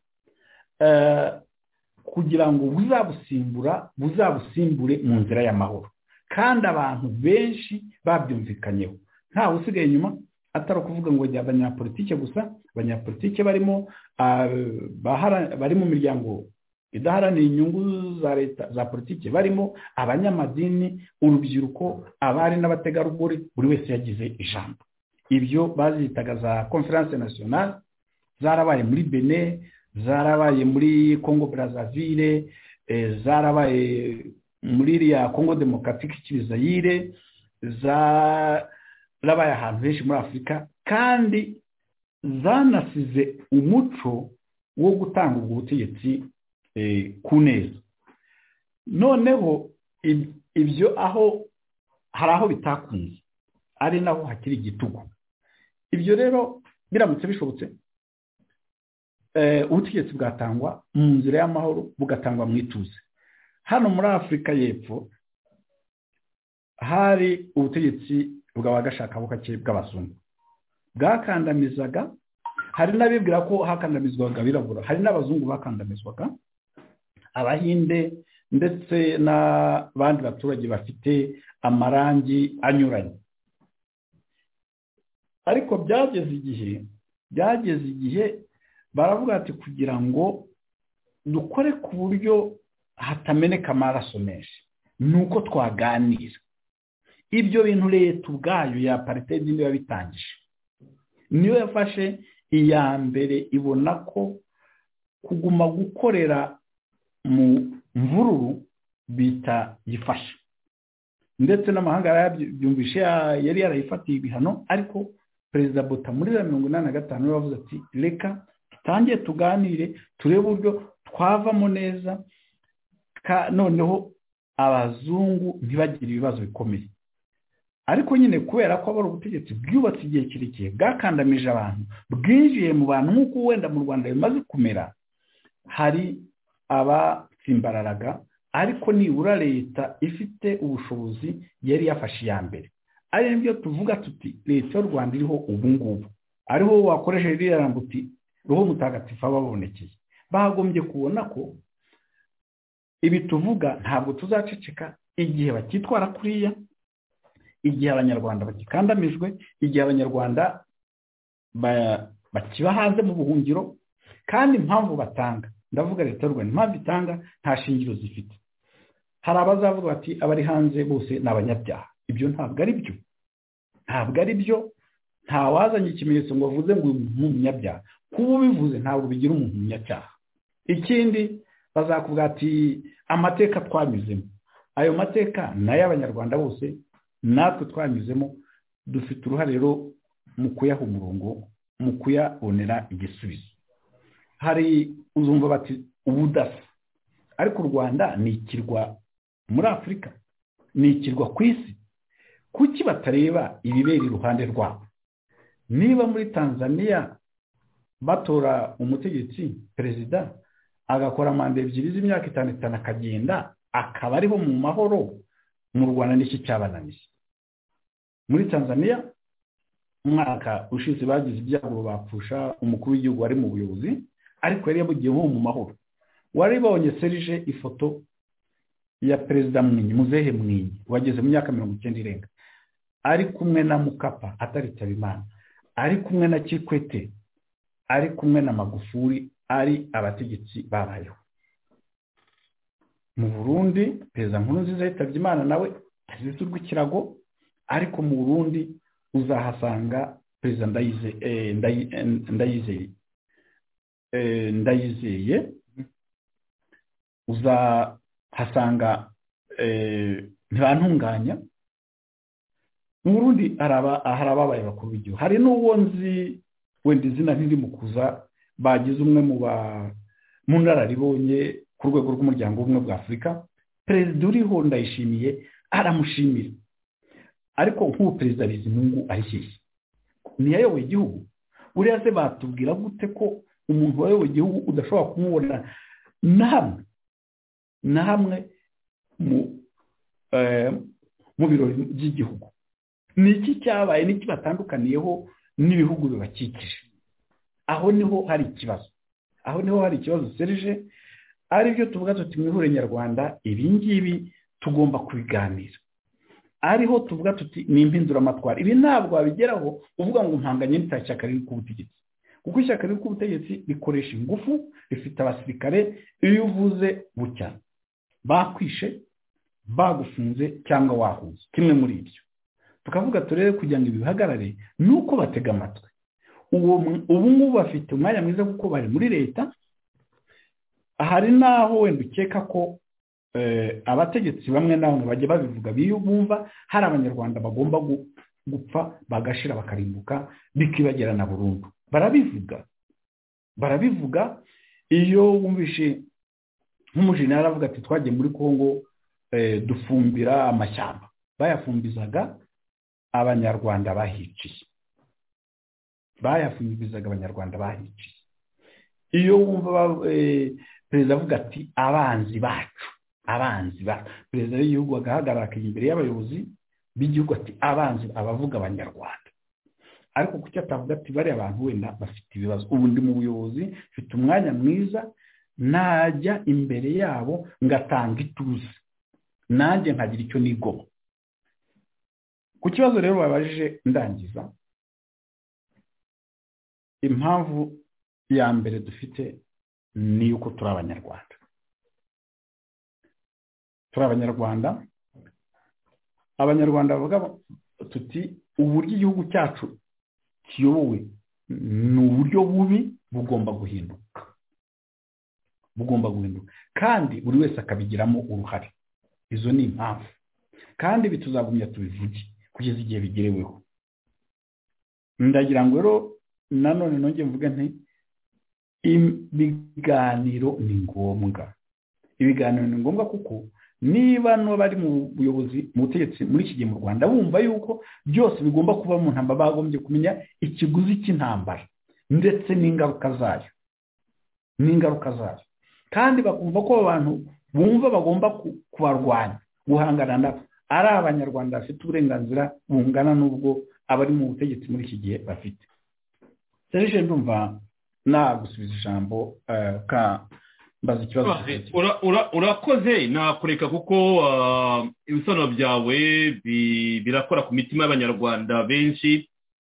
kugira ngo buzabusimbura buzabusimbure mu nzira y'amahoro, kandi abantu benshi babyumvikanyeho, ntawe usigaye inyuma. Atari ukuvuga ngo jya abanyapolitike gusa, abanyapolitike barimo bari mu miryango idaharanira inyungu za leta za politike, barimo abanyamadini, urubyiruko, abari n'abategarugori, buri wese yagize ijambo. Ibyo bazitaga za conference nationale, zarabaye muri Benin, zarabaye muri Congo Brazzaville, zarabaye muri ya Congo Democratique Kibizayire, zarabaye ahantu henshi muri Afurika, kandi zanasize umuco wo gutanga ubwo butegetsi ku neza. Noneho ibyo aho hari aho bitakunze, ari naho hakiri igitugu. Ibyo rero biramutse bishobotse, ubutegetsi bwatangwa mu nzira y'amahoro, bugatangwa mu ituze. Hano muri Afurika y'Epfo hari ubutegetsi bw'abagashaka bukake bw'abazungu bwakandamizaga. Hari n'abibwira ko hakandamizwaga abirabura, hari n'abazungu bakandamizwaga, Abahinde ndetse n'abandi baturage bafite amarangi anyuranye. Ariko byageze igihe byageze igihe baravuga ati kugira ngo dukore ku buryo hatameneka amaraso menshi, nuko twaganira. Ibyo bintu leta ubwayo ya apartheid niyo yabitangije, niyo yafashe iya mbere, ibona ko kuguma gukorera mu mvururu bita gifasha, ndetse n'amahanga yabyumvishe yari yarayifatiye ibihano. Ariko Perezida Bota muri mirongo inani na gatanu yavuze ati reka tutangiye tuganire, turebe uburyo twavamo neza, noneho abazungu ntibagire ibibazo bikomeye. Ariko nyine kubera ko abari ubutegetsi bwubatse igihe kirekire bwakandamije abantu, bwinjiye mu bantu nk'uko wenda mu Rwanda bimaze kumera, hari abatsimbararaga, ariko nibura leta ifite ubushobozi yari yafashe iya mbere. Ari nibyo tuvuga tuti leta y'u Rwanda iriho ubu ngubu, ariho wakoresheje iriya rambo uti roho mutagatifu ababonekeye. Bagombye kubona ko ibi tuvuga ntabwo tuzaceceka igihe bakitwara kuriya, igihe abanyarwanda bakikandamijwe, igihe abanyarwanda bakiba hanze mu buhungiro, kandi impamvu batanga, ndavuga leta y'u Rwanda impamvu itanga nta shingiro zifite. Hari abazavuga bati abari hanze bose ni abanyabyaha. Ibyo ntabwo ari byo, ntabwo ari byo. Nta wazanye ikimenyetso ngo avuze ngo uyu muntu umunyabyaha. Kuba ubivuze ntabwo bigira umuntu umunyacyaha. Ikindi bazakuvuga ati amateka twanyuzemo, ayo mateka nayo abanyarwanda bose natwe twanyuzemo, dufite uruhare rero mu kuyaha umurongo, mu kuyabonera igisubizo. Hari uzumva bati ubudasa, ariko u Rwanda ni ikirwa muri Afurika, ni ikirwa ku isi. Kuki batareba ibibera iruhande rwabo? Niba muri Tanzania batora umutegetsi perezida agakora manda ebyiri z'imyaka itanu itanu akagenda akaba ariho mu mahoro, mu Rwanda n'iki cyabananiye? Muri Tanzania umwaka ushize bagize ibyago bapfusha umukuru w'igihugu wari mu buyobozi, ariko yari yabugiyeho mu mahoro. Wari babonye Serge ifoto ya perezida Mwinyi, Muzehe Mwinyi wageze mu myaka mirongo icyenda irenga, ari kumwe na Mukapa ataritaba Imana, ari kumwe na Kikwete, ari kumwe na Magufuli, ari abategetsi babayeho. Mu Burundi perezida Nkurunziza yitabye Imana nawe azize urw'ikirago, ariko mu Burundi uzahasanga perezida Ndayizeye Ndayizeye Ndayizeye uzahasanga ntibantunganya. Mu Burundi hari ababaye bakuru b'igihugu, hari n'uwo nzi wenda izina ntiri mu kuza, bagize umwe mu nararibonye ku rwego rw'umuryango w'ubumwe bwa Afurika. Perezida uriho Ndayishimiye aramushimira, ariko nk'ubu perezida Bizimungu ari hehe? Ntiyayoboye igihugu. Uriya se batubwira gute ko umuntu wayoboye igihugu udashobora kumubona na hamwe na hamwe mu birori by'igihugu? Ni iki cyabaye, n'iki batandukaniyeho n'ibihugu bibakikije? Aho niho hari ikibazo, aho niho hari ikibazo Serge. Ari byo tuvuga tuti mu ihuriro nyarwanda ibi ngibi tugomba kubiganira, ariho tuvuga tuti ni impinduramatwara. Ibi ntabwo wabigeraho uvuga ngo mpanganye n'ishyaka riri ku butegetsi, kuko ishyaka riri ku butegetsi rikoresha ingufu, rifite abasirikare. Iyo uvuze bucya bakwishe, bagufunze cyangwa wahuze, kimwe muri ibyo. Tukavuga turere kugira ngo ibi bihagarare nuko batega amatwi. Ubu ngubu bafite umwanya mwiza kuko bari muri leta. Hari naho wenda ukeka ko abategetsi bamwe na bamwe bajya babivuga, bumva hari abanyarwanda bagomba gupfa bagashira bakarimbuka bikibagirana burundu. Barabivuga barabivuga iyo wumvishe nk'umujenerali avuga ati twagiye muri Kongo dufumbira amashyamba, bayafumbizaga abanyarwanda bahiciye, bayafumbizaga abanyarwanda bahiciye. Iyo wumva perezida avuga ati abanzi bacu, abanzi bacu, perezida w'igihugu agahagarara akajya imbere y'abayobozi b'igihugu ati abanzi, abavuga abanyarwanda. Ariko kuki atavuga ati bari abantu wenda bafite ibibazo, ubu ndi mu buyobozi mfite umwanya mwiza, najya imbere yabo ngatanga ituze, nanjye nkagira icyo nigoma. Ku kibazo rero babajije ndangiza, impamvu ya mbere dufite ni uko turi abanyarwanda. Turi abanyarwanda, abanyarwanda bavuga tuti uburyo igihugu cyacu kiyobowe ni uburyo bubi, bugomba guhinduka, bugomba guhinduka kandi buri wese akabigiramo uruhare. Izo ni impamvu, kandi bituzagumya tubivuge kugeza igihe bigereweho. Ndagira ngo rero nanone nongeye mvuga nti ibiganiro ni ngombwa, ibiganiro ni ngombwa kuko niba n'abari mu buyobozi mu butegetsi muri iki gihe mu Rwanda bumva yuko byose bigomba kuba mu ntambara, bagombye kumenya ikiguzi cy'intambara ndetse n'ingaruka zayo n'ingaruka zayo kandi bakumva ko abantu bumva bagomba kubarwanya guhangana nabo ari abanyarwanda bafite uburenganzira bungana n'ubwo abari mu butegetsi muri iki gihe bafite. Serije ndumva nagusubiza ijambo ka mbaza ikibazo. Urakoze nakureka kuko ibisobanuro byawe birakora ku mitima y'abanyarwanda benshi.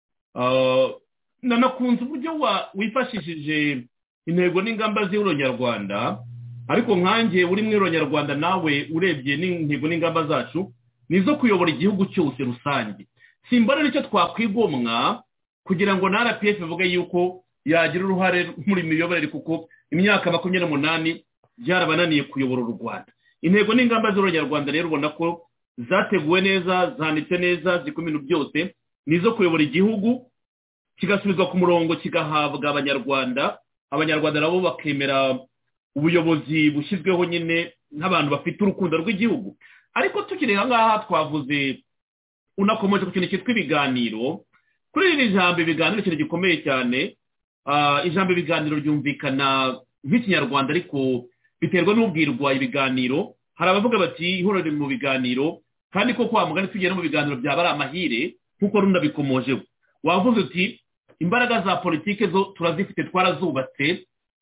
Nanakunze uburyo wifashishije intego n'ingamba z'ihuriro nyarwanda, ariko nkanjye uri mu ihuriro nyarwanda nawe urebye n'intego n'ingamba zacu nizo kuyobora igihugu cyose rusange. Simbona nicyo twakwigomwa kugira ngo na R P F ivuge yuko yagira uruhare muri miyoborere kuko imyaka makumyabiri n'umunani byarabananiye kuyobora u Rwanda. Intego n'ingamba z'ihuriro nyarwanda rero ubona ko zateguwe neza, zanditse neza, zikora ibintu byose nizo kuyobora igihugu kigasubizwa ku murongo kigahabwa abanyarwanda, abanyarwanda nabo bakemera ubuyobozi bushyizweho nyine nk'abantu bafite urukundo rw'igihugu. Ariko tukiri aha ngaha twavuze unakomeje ku kintu cyitwa ibiganiro. Kuri iri jambo ibiganiro ikintu gikomeye cyane, ijambo ibiganiro ryumvikana nk'ikinyarwanda ariko biterwa n'ubwirwa ibiganiro. Hari abavuga bati ihuriro riri mu biganiro kandi ko kwa mugani tugiye no mu biganiro byaba ari amahire nk'uko runda bikomojeho. Wavuze uti imbaraga za politike zo turazifite, twarazubatse,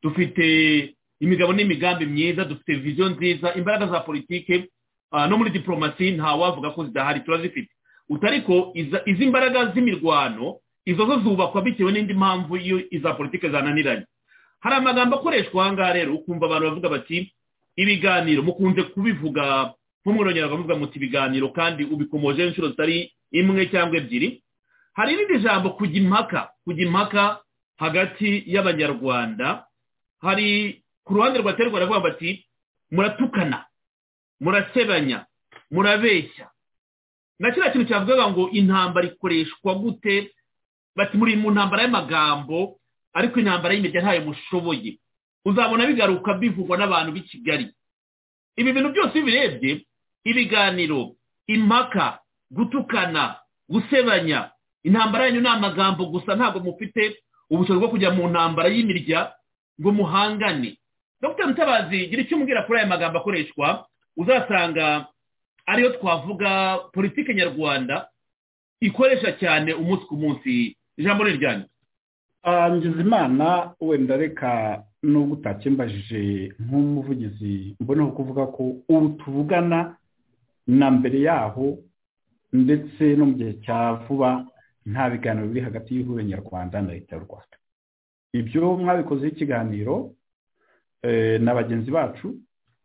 dufite imigabo n'imigambi myiza, dufite vision nziza. Imbaraga za politike no muri diplomasi nta wavuga ko zidahari, turazifite. Utariko izi imbaraga z'imirwano izo zo zubakwa bitewe n'indi mpamvu iyo iza politike zananiranye. Hari amagambo akoreshwa aha ngaha rero ukumva abantu bavuga bati ibiganiro, mukunze kubivuga nk'umwirondoro bavuga muti ibiganiro kandi ubikomoje inshuro zitari imwe cyangwa ebyiri. Hari irindi jambo kujya impaka, kujya impaka hagati y'abanyarwanda. Hari ku ruhande rwaterwa baravuga bati muratukana, murasebanya, murabeshya. Na kiriya kintu cyavugaga ngo intambara ikoreshwa gute, bati muri mu ntambara y'amagambo ariko intambara y'imirya ntayo mushoboye. Uzabona bigaruka bivugwa n'abantu b'i Kigali. Ibi bintu byose birebye ibiganiro, impaka, gutukana, gusebanya, intambara yanyu ni amagambo gusa, ntabwo mufite ubushobozi bwo kujya mu ntambara y'imirya ngo muhangane. Dr Mutabazi gira icyo umbwira kuri aya magambo akoreshwa, uzasanga ariyo twavuga politike nyarwanda ikoresha cyane umunsi ku munsi. Ijambo riryanyu. Ngizimana wenda reka nubwo utakimbajije nk'umuvugizi mboneho kuvuga ko ubu tuvugana na mbere yaho ndetse no mu gihe cya vuba nta biganiro biri hagati y'ihuriro nyarwanda na leta y'u Rwanda. Ibyo mwabikoze ikiganiro na bagenzi bacu,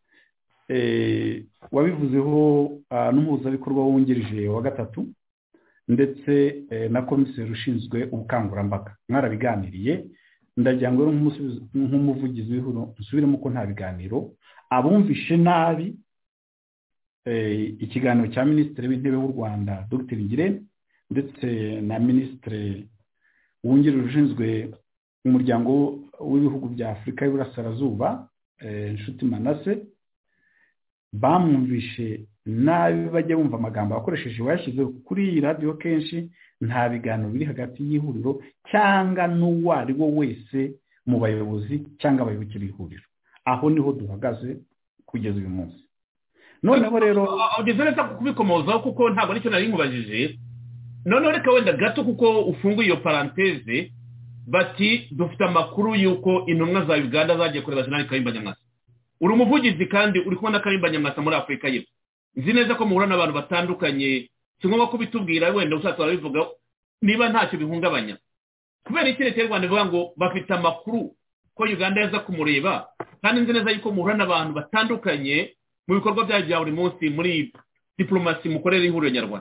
wabivuzeho n'umuhuzabikorwa wungirije wa gatatu ndetse na komiseri ushinzwe ubukangurambaga, mwarabiganiriye. Ndagira ngo nk'umuvugizi w'ihuriro nsubiremo ko nta biganiro. Abumvishe nabi ikiganiro cya minisitiri w'intebe w'u Rwanda Dr Ngirente ndetse na minisitiri wungirije ushinzwe umuryango w'ibihugu bya Afurika y'Iburasirazuba Nshuti Manase, bamwumvishe nabi bajya bumva amagambo akoresheje wayashyize kuri iyi radiyo kenshi. Nta biganiro biri hagati y'ihuriro cyangwa n'uwo ari wo wese mu bayobozi cyangwa abayoboke b'ihuriro. Aho niho duhagaze kugeza uyu munsi. Noneho rero ugeze neza kubikomozaho kuko ntabwo nicyo nari nkubajije. Noneho reka wenda gato kuko ufunguye iyo paranteze, bati dufite amakuru y'uko intumwa za Uganda zagiye kureba Jenerali Kayumba Nyamwasa. Uri umuvugizi kandi uri kubona Kayumba Nyamwasa muri Afurika y'Epfo. Nzi neza ko muhura n'abantu batandukanye, si ngombwa kubitubwira, wenda ushatse warabivuga niba ntacyo bihungabanya. Kubera iki leta y'u Rwanda ivuga ngo bafite amakuru ko Uganda yaza kumureba, kandi nzi neza yuko muhura n'abantu batandukanye mu bikorwa byayo bya buri munsi muri diplomasi mukorera ihuriro nyarwanda?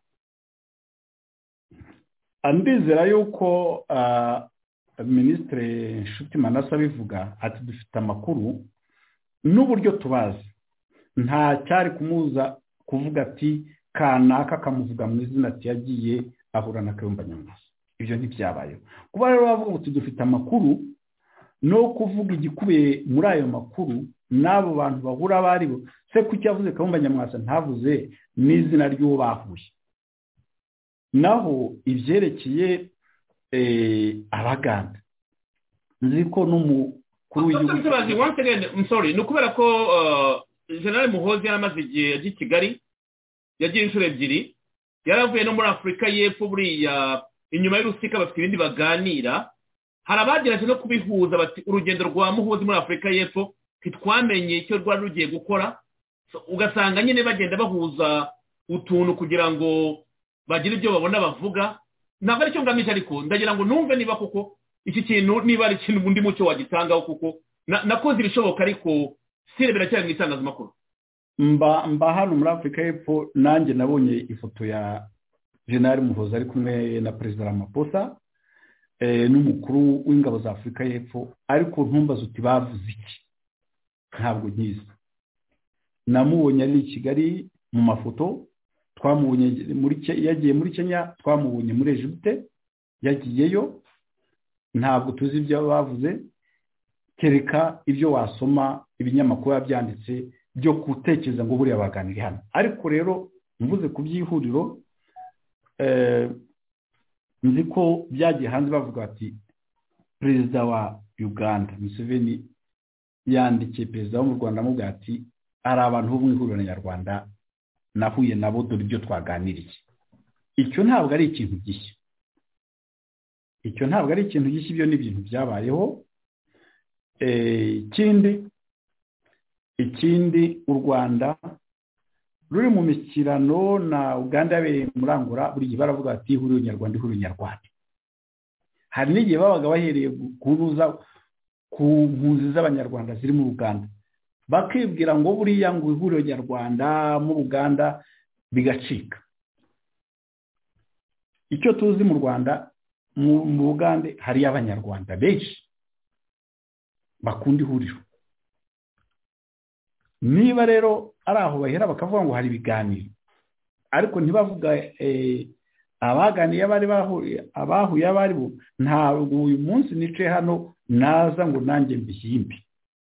Andizera yuko minisitiri Nshuti Manase abivuga ati dufite amakuru n'uburyo tubazi, nta cyari kumuza kuvuga ati kanaka kamuvuga mu izina ati yagiye ahura na Kayumba Nyamwasa. Ibyo ntibyabayeho. Kuba rero bavuga ngo dufite amakuru no kuvuga igikubiye muri ayo makuru n'abo bantu bahura bari bo se kuki yavuze Kayumba Nyamwasa ntavuze n'izina ry'uwo bahuye. Naho ibyerekeye abaganda nzi ko n'umukuru w'igihugu once again I'm sorry ni ukubera ko General Muhoozi yaramaze igihe yagiye i Kigali yagiye inshuro ebyiri yaravuye no muri Afurika y'Epfo buriya inyuma y'urusika bafite ibindi baganira hari abagerageje no kubihuza bati urugendo rwa Muhoozi muri Afurika y'Epfo twamenye icyo rwari rugiye gukora ugasanga nyine bagenda bahuza utuntu kugira ngo bagire ibyo babona bavuga ntabwo ari cyo ngamije ariko ndagira ngo numve niba koko iki kintu niba ari ikintu undi mucyo wagitangaho kuko nakoze ibishoboka ariko sirebera cyane mu itangazamakuru. mba mba hano muri Afurika y'Epfo nanjye nabonye ifoto ya General Muhoozi ari kumwe na Perezida Ramaphosa n'umukuru w'ingabo za Afurika y'Epfo ariko ntumbaza uti bavuze iki ntabwo nkizi. Namubonye ari i Kigali mu mafoto twamubonye muri yagiye muri Kenya twamubonye muri Egypte yagiyeyo ntabwo tuzi ibyo bavuze kereka ibyo wasoma ibinyamakuru yabyanditse byo gutekereza ngo buriya baganira hano. Ariko rero mvuze ku by'ihuriro eh nzi ko byagiye hanze bavuga ati Perezida wa Uganda Museveni yandikiye Perezida wo mu Rwanda amubwira ati ari abantu bo mu ihuriro nyarwanda nahuye nabo dore ibyo twaganiriye. Icyo ntabwo ari ikintu gishya icyo ntabwo ari ikintu gishya ibyo ni ibintu byabayeho. ikindi ikindi u Rwanda ruri mu mishyikirano na Uganda yabereye muri Angola buri gihe baravuga ati ihuriro nyarwanda ihuriro nyarwanda. Hari n'igihe babaga bahereye kuruza ku mpunzi z'abanyarwanda ziri mu Uganda bakibwira ngo buriya ngo ihuriro nyarwanda mu Uganda bigacika. Icyo tuzi mu Rwanda mu Uganda hari abanyarwanda benshi bakunda ihuriro. Niba rero ari aho bahera bakavuga ngo hari ibiganiro ariko ntibavuga abaganiye abari bahuye abahuye abari bo ntabwo uyu munsi nice hano naza ngo nanjye mbihimbi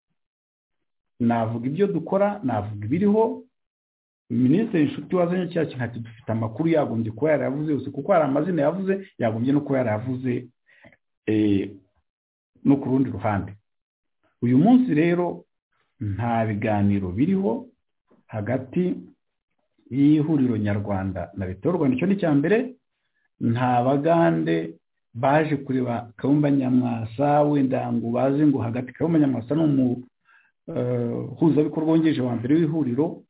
navuga ibyo dukora navuga ibiriho. Minisitiri Nshuti wazanye cya kintu ati dufite amakuru yagombye kuba yaravuze yose kuko hari amazina yavuze yagombye no kuba yaravuze eh no ku rundi ruhande. Uyu munsi rero nta biganiro biriho hagati y'ihuriro nyarwanda na leta y'u Rwanda. Icyo ni cya mbere. Nta bagande baje kureba Kayumba Nyamwasa wenda ngo baze ngo hagati Kayumba Nyamwasa n'umu huza bikorwa wongeje wa mbere w'ihuriro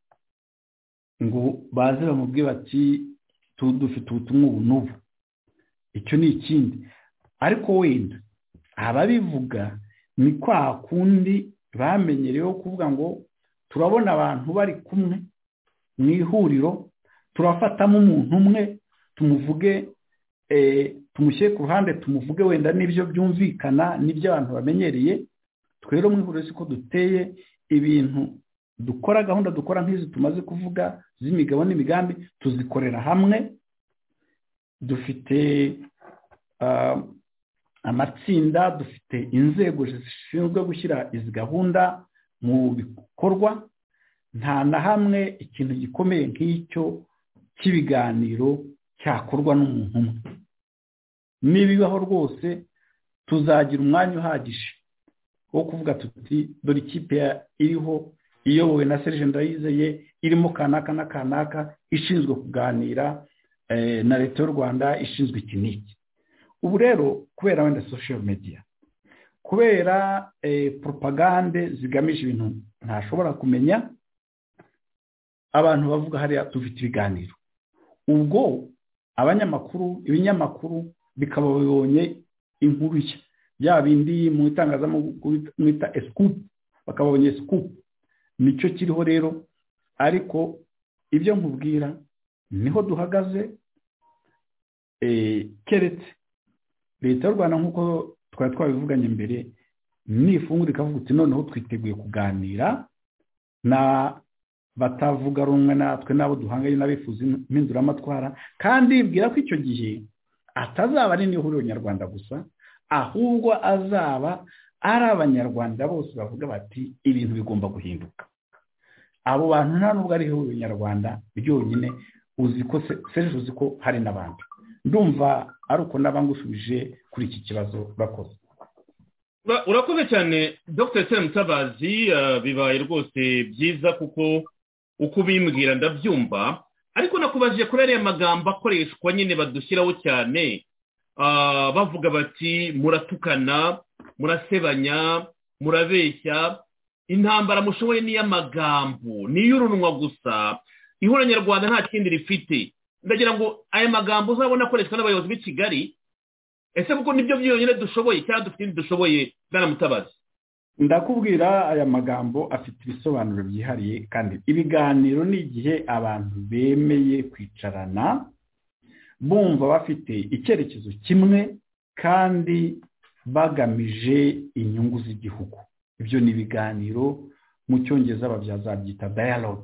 ngo baze bamubwiye bati tudufite ubutumwa ubu n'ubu. Icyo ni ikindi. Ariko wenda ababivuga ni kwa kundi bamenyereyeho kuvuga ngo turabona abantu bari kumwe mu ihuriro turafatamo umuntu umwe tumuvuge eh tumushyire ku ruhande tumuvuge wenda n'ibyo byumvikana n'ibyo abantu bamenyereye. Twero mu ihuriro siko duteye ibintu dukora gahunda dukora nk'izi tumaze kuvuga z'imigabo n'imigambi tuzikorera hamwe. Dufite uh, amatsinda dufite inzego zishinzwe gushyira izi gahunda mu bikorwa. Nta na hamwe ikintu gikomeye nk'icyo cy'ibiganiro cyakorwa n'umuntu umwe. Nibibaho rwose tuzagira umwanya uhagije wo kuvuga tuti dore ikipe iriho iyobowe na Serge Ndayizeye irimo kanaka na kanaka ishinzwe kuganira eh, na leta y'u Rwanda ishinzwe ikiniki. Ubu rero kubera wenda social media kubera eh, propagande zigamije ibintu ntashobora kumenya abantu bavuga hariya tufite ibiganiro ubwo abanyamakuru ibinyamakuru bikaba bibonye inkuru nshya bya bindi mu itangazamakuru mwita scoop bakabonye scoop. Nicyo kiriho rero ariko ibyo nkubwira niho duhagaze. eh keretse leta y'u Rwanda nkuko twari twabivuganye mbere nifungura ikavuga uti noneho twiteguye kuganira na batavuga rumwe natwe nabo duhanganye n'abifuza impindura amatwara kandi bwira ko icyo gihe atazaba ari n'ihuriro nyarwanda gusa ahubwo azaba ari abanyarwanda bose bavuga bati ibintu bigomba guhinduka. Abo bantu nta nubwo ari abanyarwanda byonyine, uzi ko Serge uzi ko hari n'abandi. Ndumva ari uko nabangushubije kuri iki kibazo bakoze. Urakoze cyane Dr Etienne Mutabazi, bibaye rwose byiza kuko uko bimbwira ndabyumva, ariko nakubajije kuri ariya magambo akoreshwa nyine badushyiraho cyane, bavuga bati muratukana, murasebanya, murabeshya. Intambara mushoboye ni y'amagambo, ni y'urunwa gusa, ihura nyarwanda nta kindi rifite. Ndagira ngo aya magambo uzabona akoreshwa n'abayobozi b'i Kigali, ese kuko nibyo byonyine dushoboye cyangwa dufite ibindi dushoboye Bwana Mutabazi? Ndakubwira aya magambo afite ibisobanuro byihariye, kandi ibiganiro ni igihe abantu bemeye kwicarana bumva bafite icyerekezo kimwe kandi bagamije inyungu z'igihugu. Ibyo ni ibiganiro, mu cyongereza babyazabyita dialogue.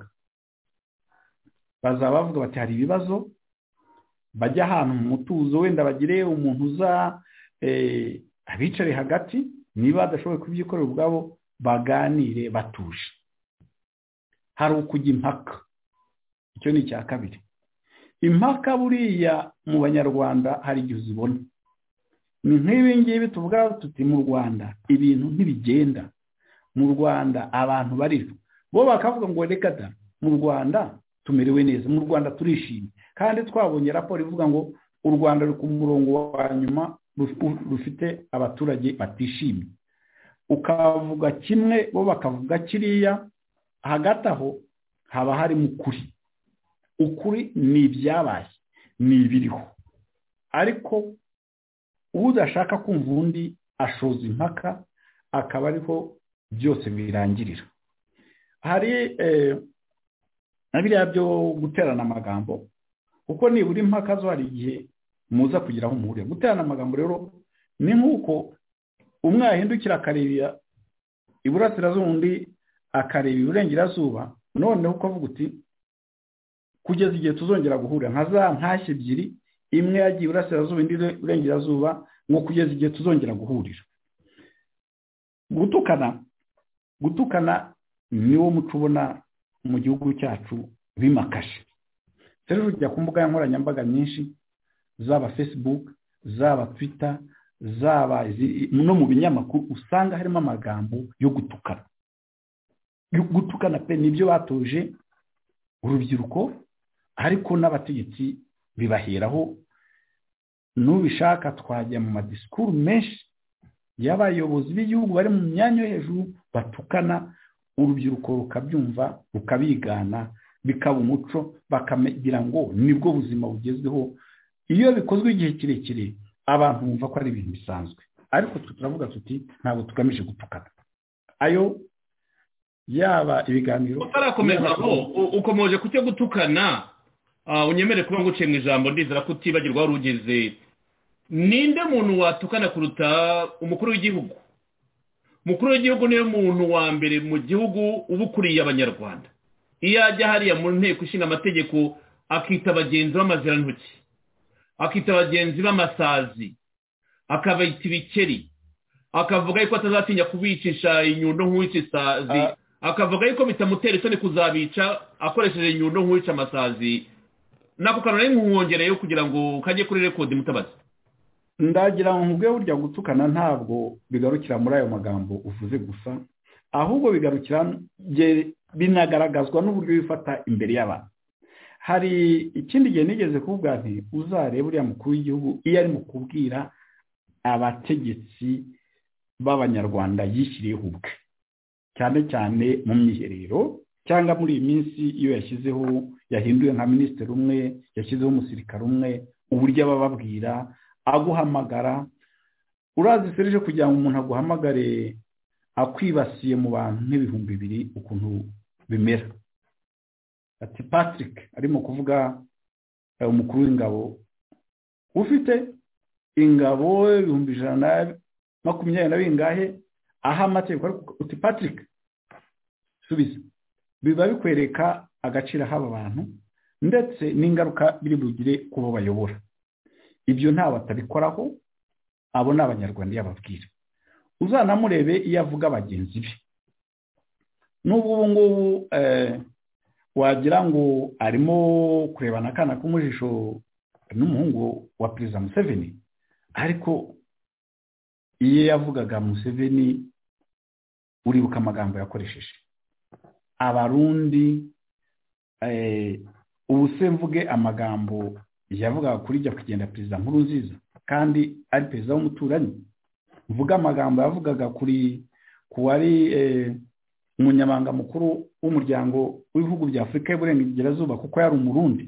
Bazaba bavuga bati hari ibibazo, bajya ahantu mu mutuzo, wenda bagire umuntu uza eh, abicare hagati, niba badashoboye kubyikorera ubwabo baganire batuje. Hari ukujya impaka, icyo ni icya kabiri. Impaka buriya mu banyarwanda hari igihe uzibona, ni nk'ibi ngibi tuvuga tuti mu Rwanda ibintu ntibigenda, mu Rwanda abantu bariho, bo bakavuga ngo reka da mu Rwanda tumerewe neza, mu Rwanda turishimye, kandi twabonye raporo ivuga ngo u Rwanda ruri ku murongo wa nyuma rufite abaturage batishimye. Ukavuga kimwe bo bakavuga kiriya, hagati aho haba hari mukuri. Ukuri ni ibyabaye, ni ibiriho, ariko udashaka kumva undi ashoza impaka, akaba ariho byose birangirira. Hari eh, nabiriya byo guterana amagambo, kuko nibura impaka zo hari igihe muza kugiraho umuhurire. Guterana amagambo rero ni nk'uko umwe ahindukira akarebera iburasirazuba, undi akareba iburengerazuba, noneho ukavuga uti kugeza igihe tuzongera guhurira, nka za nkashye ebyiri, imwe yagiye iburasirazuba indi iburengerazuba, ngo kugeza igihe tuzongera guhurira. Gutukana gutukana niwo muco ubona mu gihugu cyacu bimakashe. Rero ujya ku mbuga nkoranyambaga nyinshi, zaba Facebook, zaba Twitter, zaba no mu binyamakuru, usanga harimo amagambo yo gutukana. Gutukana pe nibyo batoje urubyiruko, ariko n'abategetsi bibaheraho. Nubishaka twajya mu madisikuru menshi y'abayobozi b'igihugu bari mu myanya yo hejuru batukana, urubyiruko rukabyumva rukabigana, bikaba umuco, bakagira ngo nibwo buzima bugezweho. Iyo bikozwe igihe kirekire abantu bumva ko ari ibintu bisanzwe, ariko turavuga tuti ntabwo tugamije gutukana. Ayo yaba ibiganiro utarakomeza aho ukomeje kucyo gutukana, unyemere kuba nguciye mu ijambo, ndizera ko utibagirwa wari ugeze. Ninde muntu watukana kuruta umukuru w'igihugu? Umukuru w'igihugu niwe muntu wa mbere mu gihugu ubukuriye abanyarwanda. Iyo ajya hariya mu nteko ishinga amategeko akita abagenzi b'amazirantoki, akita abagenzi b'amasazi, akabayita ibikeri, akavuga yuko atazatinya kubicisha inyundo nk'uwica isazi, akavuga yuko bitamutera isoni kuzabica akoresheje inyundo nk'uwica amasazi. Nako kanone nk'uwongereyo kugira ngo kajye kuri record Mutabazi. Ndagira ngo nkubwe burya gutukana ntabwo bigarukira muri ayo magambo uvuze gusa, ahubwo bigarukira binagaragazwa n'uburyo bifata imbere y'abantu. Hari ikindi gihe nigeze kuvuga nti uzarebe uriya mukuru w'igihugu iyo ari mu kubwira abategetsi b'abanyarwanda yishyiriyeho ubwe, cyane cyane mu myiherero cyangwa muri iyi minsi iyo yashyizeho yahinduye nka minisitiri umwe, yashyizeho umusirikare umwe, uburyo abababwira aguhamagara. Urazi Serge kugira ngo umuntu aguhamagare akwibasiye mu bantu nk'ibihumbi bibiri ukuntu bimera. Ati Patrick arimo kuvuga umukuru w'ingabo ufite ingabo ibihumbi ijana na makumyabiri na bingahe, aha amategeko uti Patrick subiza. Biba bikwereka agaciro haba abantu ndetse n'ingaruka biri bugire kubo bayobora. Ibyo nta batabikoraho, abo n'abanyarwanda yababwira. uzanamurebe iyo avuga bagenzi be n'ubu ubu ngubu wagira ngo arimo kurebana akana k'umujisho n'umuhungu wa perezida Museveni, ariko iyo yavugaga Museveni uribuka amagambo yakoresheje abarundi. Ubu se mvuge amagambo yavugaga kuri jya kugenda perezida Nkurunziza kandi ari perezida w'umuturanyi, mvuga amagambo yavugaga kuri kuwari umunyamabanga mukuru w'umuryango w'ibihugu bya Afurika y'Uburengerazuba kuko yari umurundi.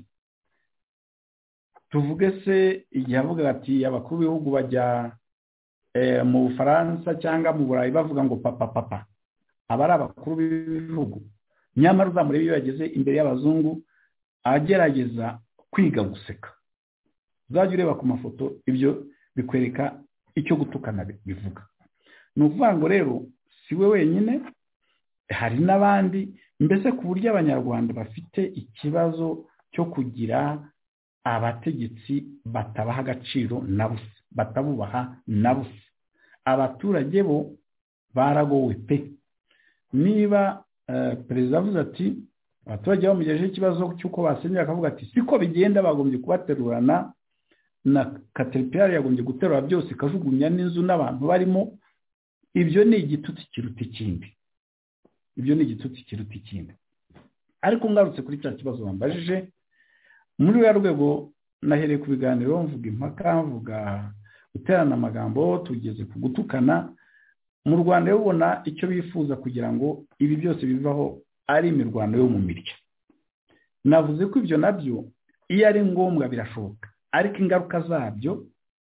Tuvuge se yavugaga ati abakuru b'ibihugu bajya mu Bufaransa cyangwa mu Burayi bavuga ngo papa papa, abari abakuru b'ibihugu, nyamara uzamurebe iyo yageze imbere y'abazungu agerageza kwiga guseka. Uzajya ureba ku mafoto, ibyo bikwereka icyo gutukana bivuga. Ni ukuvuga ngo rero si we wenyine, hari n'abandi, mbese ku buryo abanyarwanda bafite ikibazo cyo kugira abategetsi batabaha agaciro na busa, batabubaha na busa. Abaturage bo baragowe pe. Niba perezida avuze ati abaturage bamugejeje ikibazo cy'uko basenyera, akavuga ati siko bigenda, bagombye kubaterurana na Caterpillar yagombye guterura byose ikajugunya n'inzu n'abantu barimo, ibyo ni igitutsi kiruta ikindi. Ibyo ni igitutsi kiruta ikindi. Ariko ngarutse kuri cya kibazo bambajije, muri ya rwego nahereye ku biganiro mvuga impaka, mvuga guterana amagambo, tugeze ku gutukana. Mu Rwanda yobona icyo bifuza kugira ngo ibi byose bivaho ari imirwano yo mu mirya. Navuze ko ibyo nabyo iyo ari ngombwa birashoboka, ariko ingaruka zabyo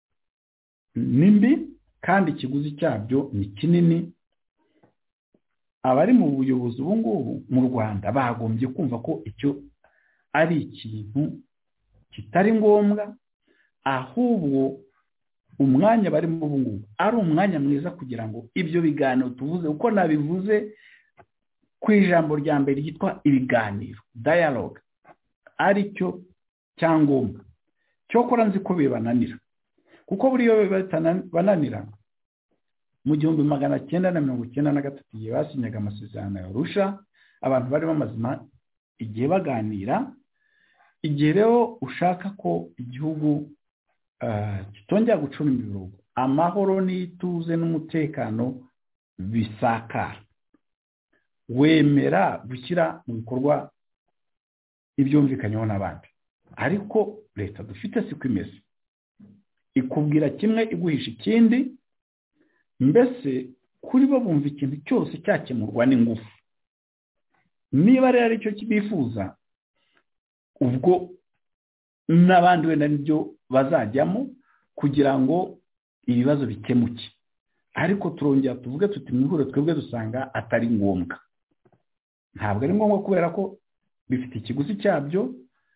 ni mbi kandi ikiguzi cyabyo ni kinini. Abari mu buyobozi ubu ngubu mu Rwanda bagombye kumva ko icyo ari ikintu kitari ngombwa, ahubwo umwanya barimo ubu ngubu ari umwanya mwiza kugira ngo ibyo biganiro tuvuze, uko nabivuze ku ijambo rya mbere ryitwa ibiganiro, dialogue, ari cyo cyangombwa. Cyokora nzi ko bibananira, kuko buriyo bananira mu gihumbi magana cyenda na mirongo icyenda na gatatu igihe basinyaga amasezerano ya Arusha, abantu bari bamazima igihe baganira. Igihe rero ushaka ko igihugu kitongera gucura imirongo, amahoro n'ituze n'umutekano bisakara, wemera gushyira mu bikorwa ibyumvikanyeho n'abandi. Ariko leta dufite siko imeze, ikubwira kimwe iguhisha ikindi, mbese kuri bo bumva ikintu cyose cyakemurwa n'ingufu. Niba rero icyo kibifuza, ubwo n'abandi wenda nibyo bazajyamo kugira ngo ibibazo bikemuke. Ariko turongera tuvuge tuti mwihuro twebwe dusanga atari ngombwa. Ntabwo ari ngombwa kubera ko bifite ikiguzi cyabyo,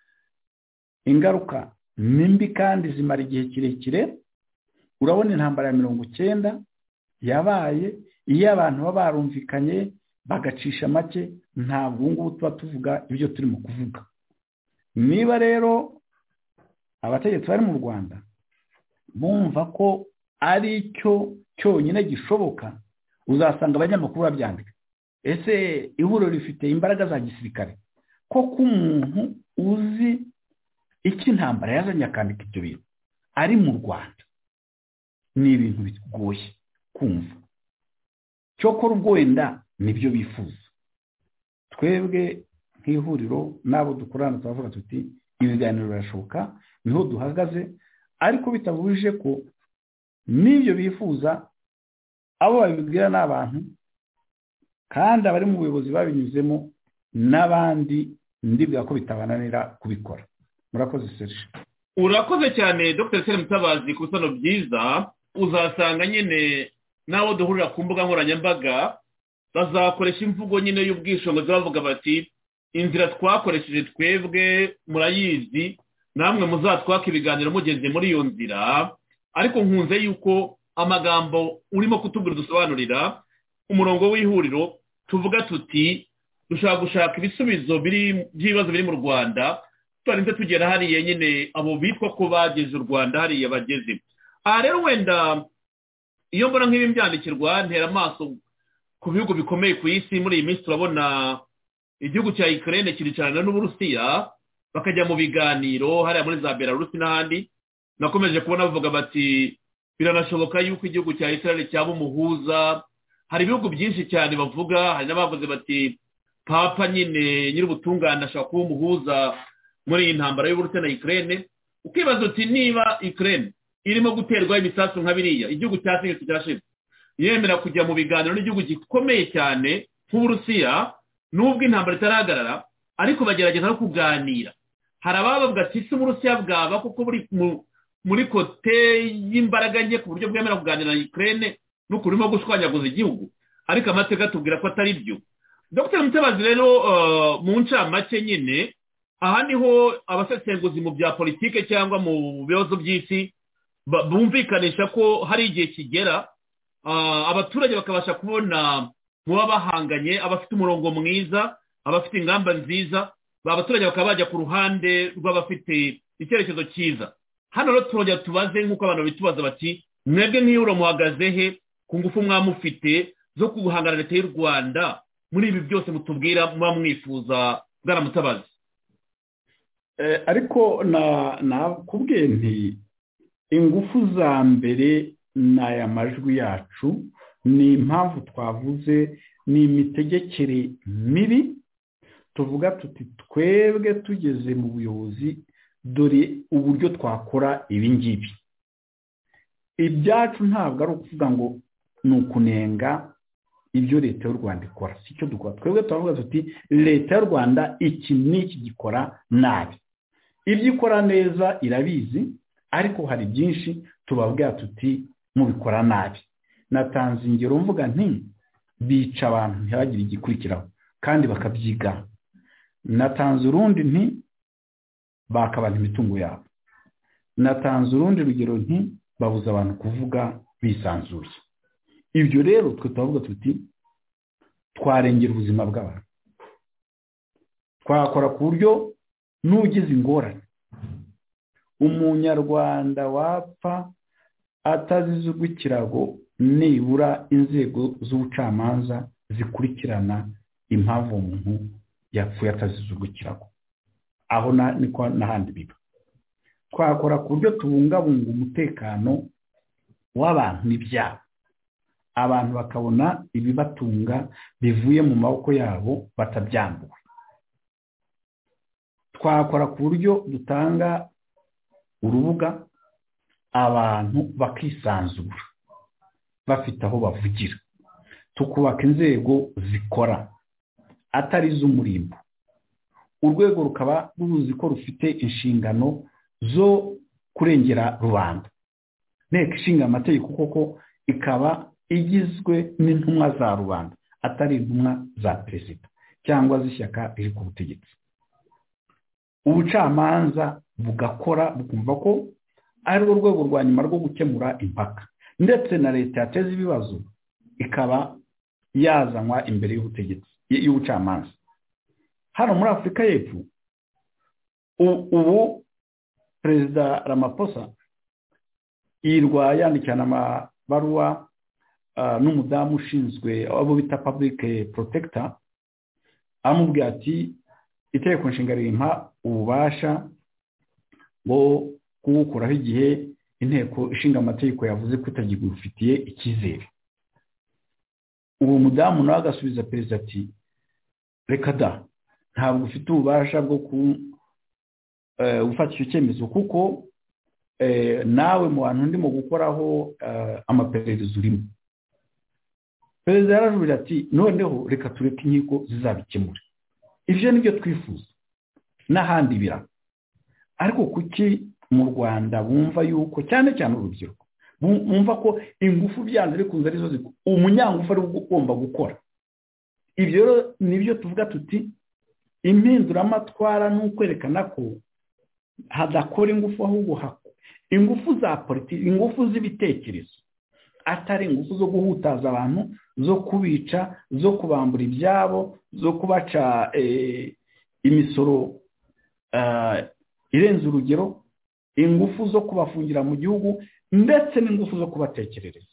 ingaruka nimbi kandi zimara igihe kirekire. Urabona intambara ya mirongo icyenda yabaye, iyo abantu baba barumvikanye bagacisha make, ntabwo ngubu tuba tuvuga ibyo turimo kuvuga. Niba rero abategetsi bari mu Rwanda bumva ko ari cyo cyonyine gishoboka, uzasanga abanyamakuru babyandika, ese ihuriro rifite imbaraga za gisirikare? Koko umuntu uzi iki ntambara yazanye akandika ibyo bintu ari mu Rwanda, ni ibintu bigoye kumva. Cyokora ubwo wenda nibyo bifuza. Twebwe nk'ihuriro n'abo dukorana turavuga tuti ibiganiro birashoboka, niho duhagaze, ariko bitabujije ko n'ibyo bifuza abo babibwira n'abantu kandi abari mu buyobozi babinyuzemo n'abandi, ndibwira ko bitabananira kubikora. Murakoze Serge. Urakoze cyane Dr Sere Mutabazi ku bisobanuro byiza. Uzasanga nyine nawo duhurira ku mbuga nkoranyambaga bazakoresha imvugo nyine y'ubwishingizi, bavuga bati inzira twakoresheje twebwe murayizi, namwe muzatwaka ibiganiro mugeze muri iyo nzira. Ariko nkunze yuko amagambo urimo kutubwira dusobanurira umurongo w'ihuriro, tuvuga tuti dushaka gushaka ibisubizo biri by'ibibazo biri mu Rwanda, twarinze tugera hariya nyine abo bitwa ko bageze u Rwanda hariya bageze. Aha rero wenda iyo mbona nk'ibi byandikirwa ntera amaso ku bihugu bikomeye ku isi. Muri iyi minsi turabona igihugu cya Ukraine kiricarana n'Uburusiya bakajya mu biganiro hariya muri za Belarus n'ahandi. Nakomeje kubona bavuga bati biranashoboka yuko igihugu cya Israel cyaba umuhuza. Hari ibihugu byinshi cyane bavuga, hari n'abavuze bati papa nyine nyir'ubutungane ashaka kuba umuhuza muri iyi ntambara y'Uburusiya na Ukraine. Ukibaza uti niba Ukraine irimo guterwa ibisasu nka biriya, igihugu cya Syria kirashize, yemera kujya mu biganiro n'igihugu gikomeye cyane nk'Uburusiya nubwo intambara itarahagarara, ariko bagerageza no kuganira. Hari abavuga ati si Uburusiya bwaba kuko buri muri kote y'imbaraga nke ku buryo bwemera kuganira na Ukraine nuko urimo gushwanyaguza igihugu, ariko amateka atubwira ko atari byo. Dr Mutabazi rero uh, mu ncamake nyine aha niho abasesenguzi mu bya politike cyangwa mu bibazo by'isi bumvikanisha ko hari igihe kigera uh, abaturage bakabasha kubona mu babahanganye abafite umurongo mwiza, abafite ingamba nziza, abaturage bakaba bajya ku ruhande rw'abafite icyerekezo cyiza. Hano rero turongera tubaze nk'uko abantu bitubaza bati mwebwe nk'iyuro muhagaze he ku ngufu mwamufite zo guhangana leta y'u Rwanda muri ibi byose mutubwira muba mwifuza bwana Mutabazi? eh, ariko na nakubwiye nti ingufu za mbere n'aya majwi yacu ni impamvu twavuze ni imitegekere mibi. Tuvuga tuti twebwe tugeze mu buyobozi dore uburyo twakora ibi ngibi. Ibyacu ntabwo ari ukuvuga ngo ni ukunenga ibyo leta y'u Rwanda ikora, si cyo dukora. Twebwe turavuga tuti leta y'u Rwanda iki n'iki gikora nabi, ibyo ikora neza irabizi, ariko hari byinshi tubabwira tuti mubikora nabi. Natanze ingero mvuga nti bica abantu ntihagire igikurikiraho kandi bakabyiga. Natanze urundi nti bakabana imitungo yabo. Natanze urundi rugero nti babuza abantu kuvuga bisanzuye. Ibyo rero twe twavuga tuti twarengera ubuzima bw'abantu, twakora ku buryo n'ugize ingorane umunyarwanda wapfa atazize urw'ikirago nibura inzego z'ubucamanza zikurikirana impamvu umuntu yapfuye atazize urw'ikirago. Aho na niko n'ahandi biba. Twakora ku buryo tubungabunga umutekano w'abantu n'ibyabo, abantu bakabona ibibatunga bivuye mu maboko yabo batabyambuwe. Twakora ku buryo dutanga urubuga abantu bakisanzura bafite aho bavugira, tukubaka inzego zikora atari iz'umurimbo. Urwego rukaba ruzi ko rufite inshingano zo kurengera rubanda. Nteko ishinga amategeko koko ikaba igizwe n'intumwa za rubanda atari intumwa za perezida cyangwa z'ishyaka riri ku butegetsi. Ubucamanza bugakora bukumva ko ari urwego rwa nyuma rwo gukemura impaka, ndetse na leta yateza ibibazo ikaba yazanwa imbere y'ubutegetsi y'ubucamanza. Hano muri Afurika y'Epfo ubu Perezida Ramaphosa yirwa yandikana amabaruwa uh, n'umudamu ushinzwe abo bita public protector, amubwira ati itegeko nshinga rimpa ububasha ngo kuwukuraho igihe inteko ishinga amategeko yavuze ko itagifitiye icyizere. Uwo mudamu nawe agasubiza perezida ati reka da, ntabwo ufite ububasha bwo ku gufata icyo cyemezo kuko nawe mu bantu ndimo gukoraho amaperereza urimo. Perezida yarajurira ati noneho reka tureke inkiko zizabikemura. Ibyo nibyo twifuza n'ahandi bira. Ariko kuki mu Rwanda bumva yuko cyane cyane urubyiruko bumva ko ingufu byanze bikunze arizo umunyangufu ari ugomba gukora. Ibyo rero nibyo tuvuga tuti impinduramatwara n'ukwerekana ko hadakora ingufu ahubwo ingufu za politiki, ingufu z'ibitekerezo atari ingufu zo guhutaza abantu, zo kubica, zo kubambura ibyabo, zo kubaca eh, imisoro uh, irenze urugero, ingufu zo kubafungira mu gihugu ndetse n'ingufu zo kubatekerereza.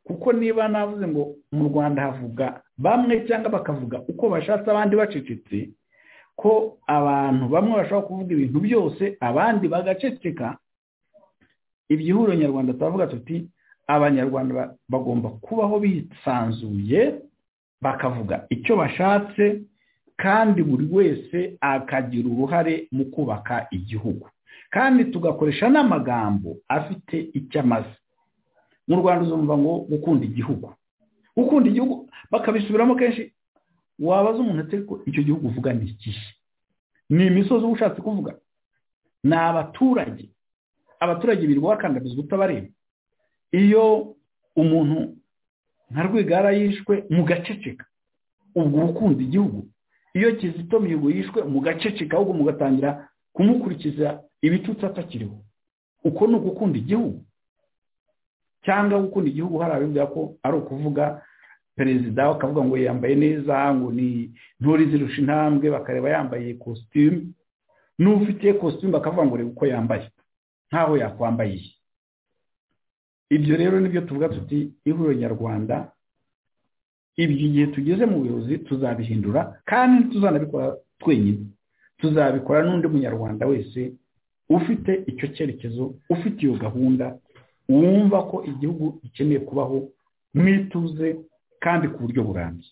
kuko niba navuze ngo mu Rwanda havuga bamwe cyangwa bakavuga uko bashatse abandi bacecetse, ko abantu bamwe bashobora kuvuga ibintu byose abandi bagaceceka, ibyihuriro nyarwanda turavuga tuti abanyarwanda bagomba kubaho bisanzuye bakavuga icyo bashatse kandi buri wese akagira uruhare mu kubaka igihugu, kandi tugakoresha n'amagambo afite icyo amaze. Mu Rwanda uzumva ngo gukunda igihugu, gukunda igihugu bakabisubiramo kenshi. Wabaza umuntu ati ko icyo gihugu uvuga ni iki? Ni imisozi ushatse kuvuga? Ni abaturage? Abaturage birirwa bakandamizwa utabareba. Iyo umuntu nka Rwigara yishwe mu gaceceka, ubwo gukunda igihugu. Iyo Kizito Mihigo yishwe mu gaceceka, ahubwo mugatangira kumukurikiza ibitutsi atakiriho, uko ni ugukunda igihugu? Cyangwa gukunda igihugu hari abivuga ko ari ukuvuga perezida akavuga ngo yambaye neza, ngo ni ntore zirusha intambwe, bakareba yambaye costume, n'ufite costume bakavuga ngo reba uko yambaye ntaho yakwambaye. Ibyo rero nibyo tuvuga tuti ihuriro nyarwanda ibyo gihe tugeze mu buyobozi tuzabihindura, kandi tuzanabikora twenyine, tuzabikora n'undi munyarwanda wese ufite icyo cyerekezo, ufite iyo gahunda, wumva ko igihugu gikeneye kubaho mwituze kandi ku buryo burambye.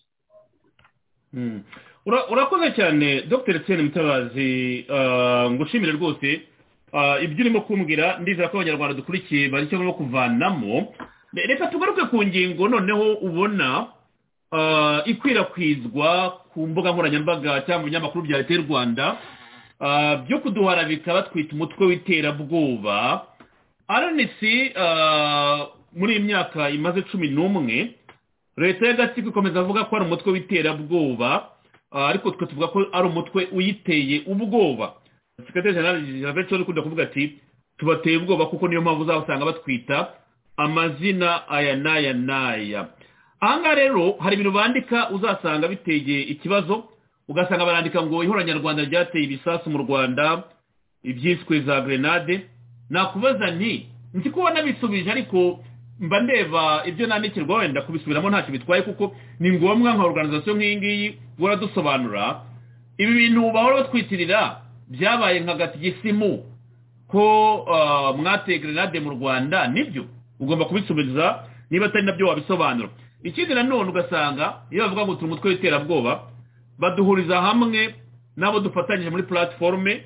Urakoze cyane Dr Etienne Mutabazi, ngushimire rwose ibyo urimo kumbwira. Ndizera ko abanyarwanda dukurikiye bari cyo barimo kuvanamo. Reka tugaruke ku ngingo noneho ubona ikwirakwizwa ku mbuga nkoranyambaga cyangwa ibinyamakuru bya leta y'u Rwanda byo kuduharabika batwita umutwe w'iterabwoba. R N C muri iyi myaka imaze cumi n'umwe leta y'agatsiko ikomeza avuga ko ari umutwe w'iterabwoba, ariko twe tuvuga ko ari umutwe uyiteye ubwoba. Secretary General Javert ukunda kuvuga ati tubateye ubwoba kuko niyo mpamvu uzasanga batwita amazina aya n'aya n'aya. Ahangaha rero hari ibintu bandika uzasanga biteye ikibazo, ugasanga barandika ngo ihuriro nyarwanda ryateye ibisasu mu Rwanda, ibyiswe za grenade. Nakubaza nti nzi ko wanabisubije, ariko mba ndeba ibyo nandikirwa wenda kubisubiramo ntacyo bitwaye, kuko ni ngombwa nka organization nk'iyi ngiyi waradusobanura ibi bintu bahora batwitirira byabaye nka gatigisimu ko mwateye grenade mu Rwanda. Nibyo ugomba kubisubiza niba atari nabyo wabisobanura. Ikindi nanone ugasanga iyo bavuga ngo turi umutwe w'iterabwoba baduhuriza hamwe nabo dufatanyije muri platforme.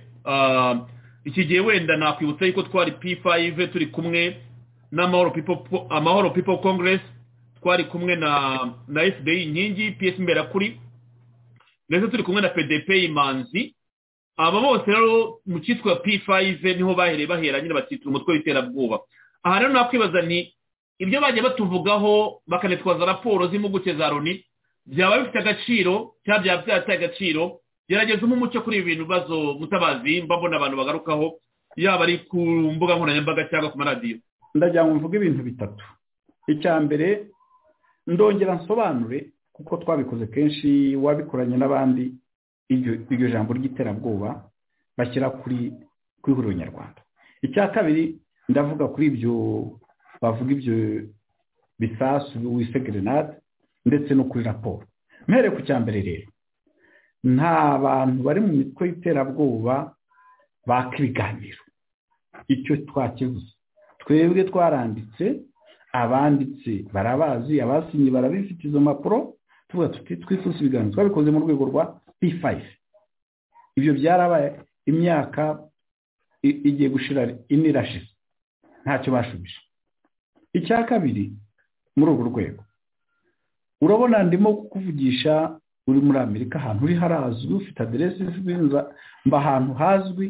Iki gihe wenda nakwibutsa yuko twari P five turi kumwe n'Amahoro People Amahoro People Congress, twari kumwe na na F D I inkingi, P S Mberakuri, ndetse turi kumwe na P D P Imanzi. Aba bose rero mu cyitwa P five niho bahereye bahera nyine batitira umutwe w'iterabwoba. Aha rero nakwibaza ni ibyo bagiye batuvugaho bakanitwaza raporo z'impuguke za Loni byaba bifite agaciro cyangwa byaba byataye agaciro? Gerageza umucyo kuri ibi bintu bazo Mutabazi, mbabona abantu bagarukaho yaba ari ku mbuga nkoranyambaga cyangwa ku maradiyo. Ndagira ngo mvuge ibintu bitatu. Icya mbere ndongera nsobanure kuko twabikoze kenshi, wabikoranye n'abandi, iryo iryo jambo ry'iterabwoba bashyira kuri kwihuriro nyarwanda. Icya kabiri ndavuga kuri ibyo bavuga ibyo bisasu wise grenade ndetse no kuri raporo. Mpere ku cya mbere rero, nta bantu bari mu mitwe y'iterabwoba bakibiganiro. Icyo twakivuze twebwe twaranditse, abanditse barabazi, abasinyi barabifite izo mpapuro, tuvuga tuti twifuza ibiganiro. Twabikoze mu rwego rwa P five. Ibyo byarabaye imyaka igiye gushira inirashize, ntacyo bashubije. Icya kabiri muri urwo rwego, urabona ndimo kukuvugisha uri muri Amerika, ahantu uri harazwi, ufite aderesi z'ibinza mba ahantu hazwi.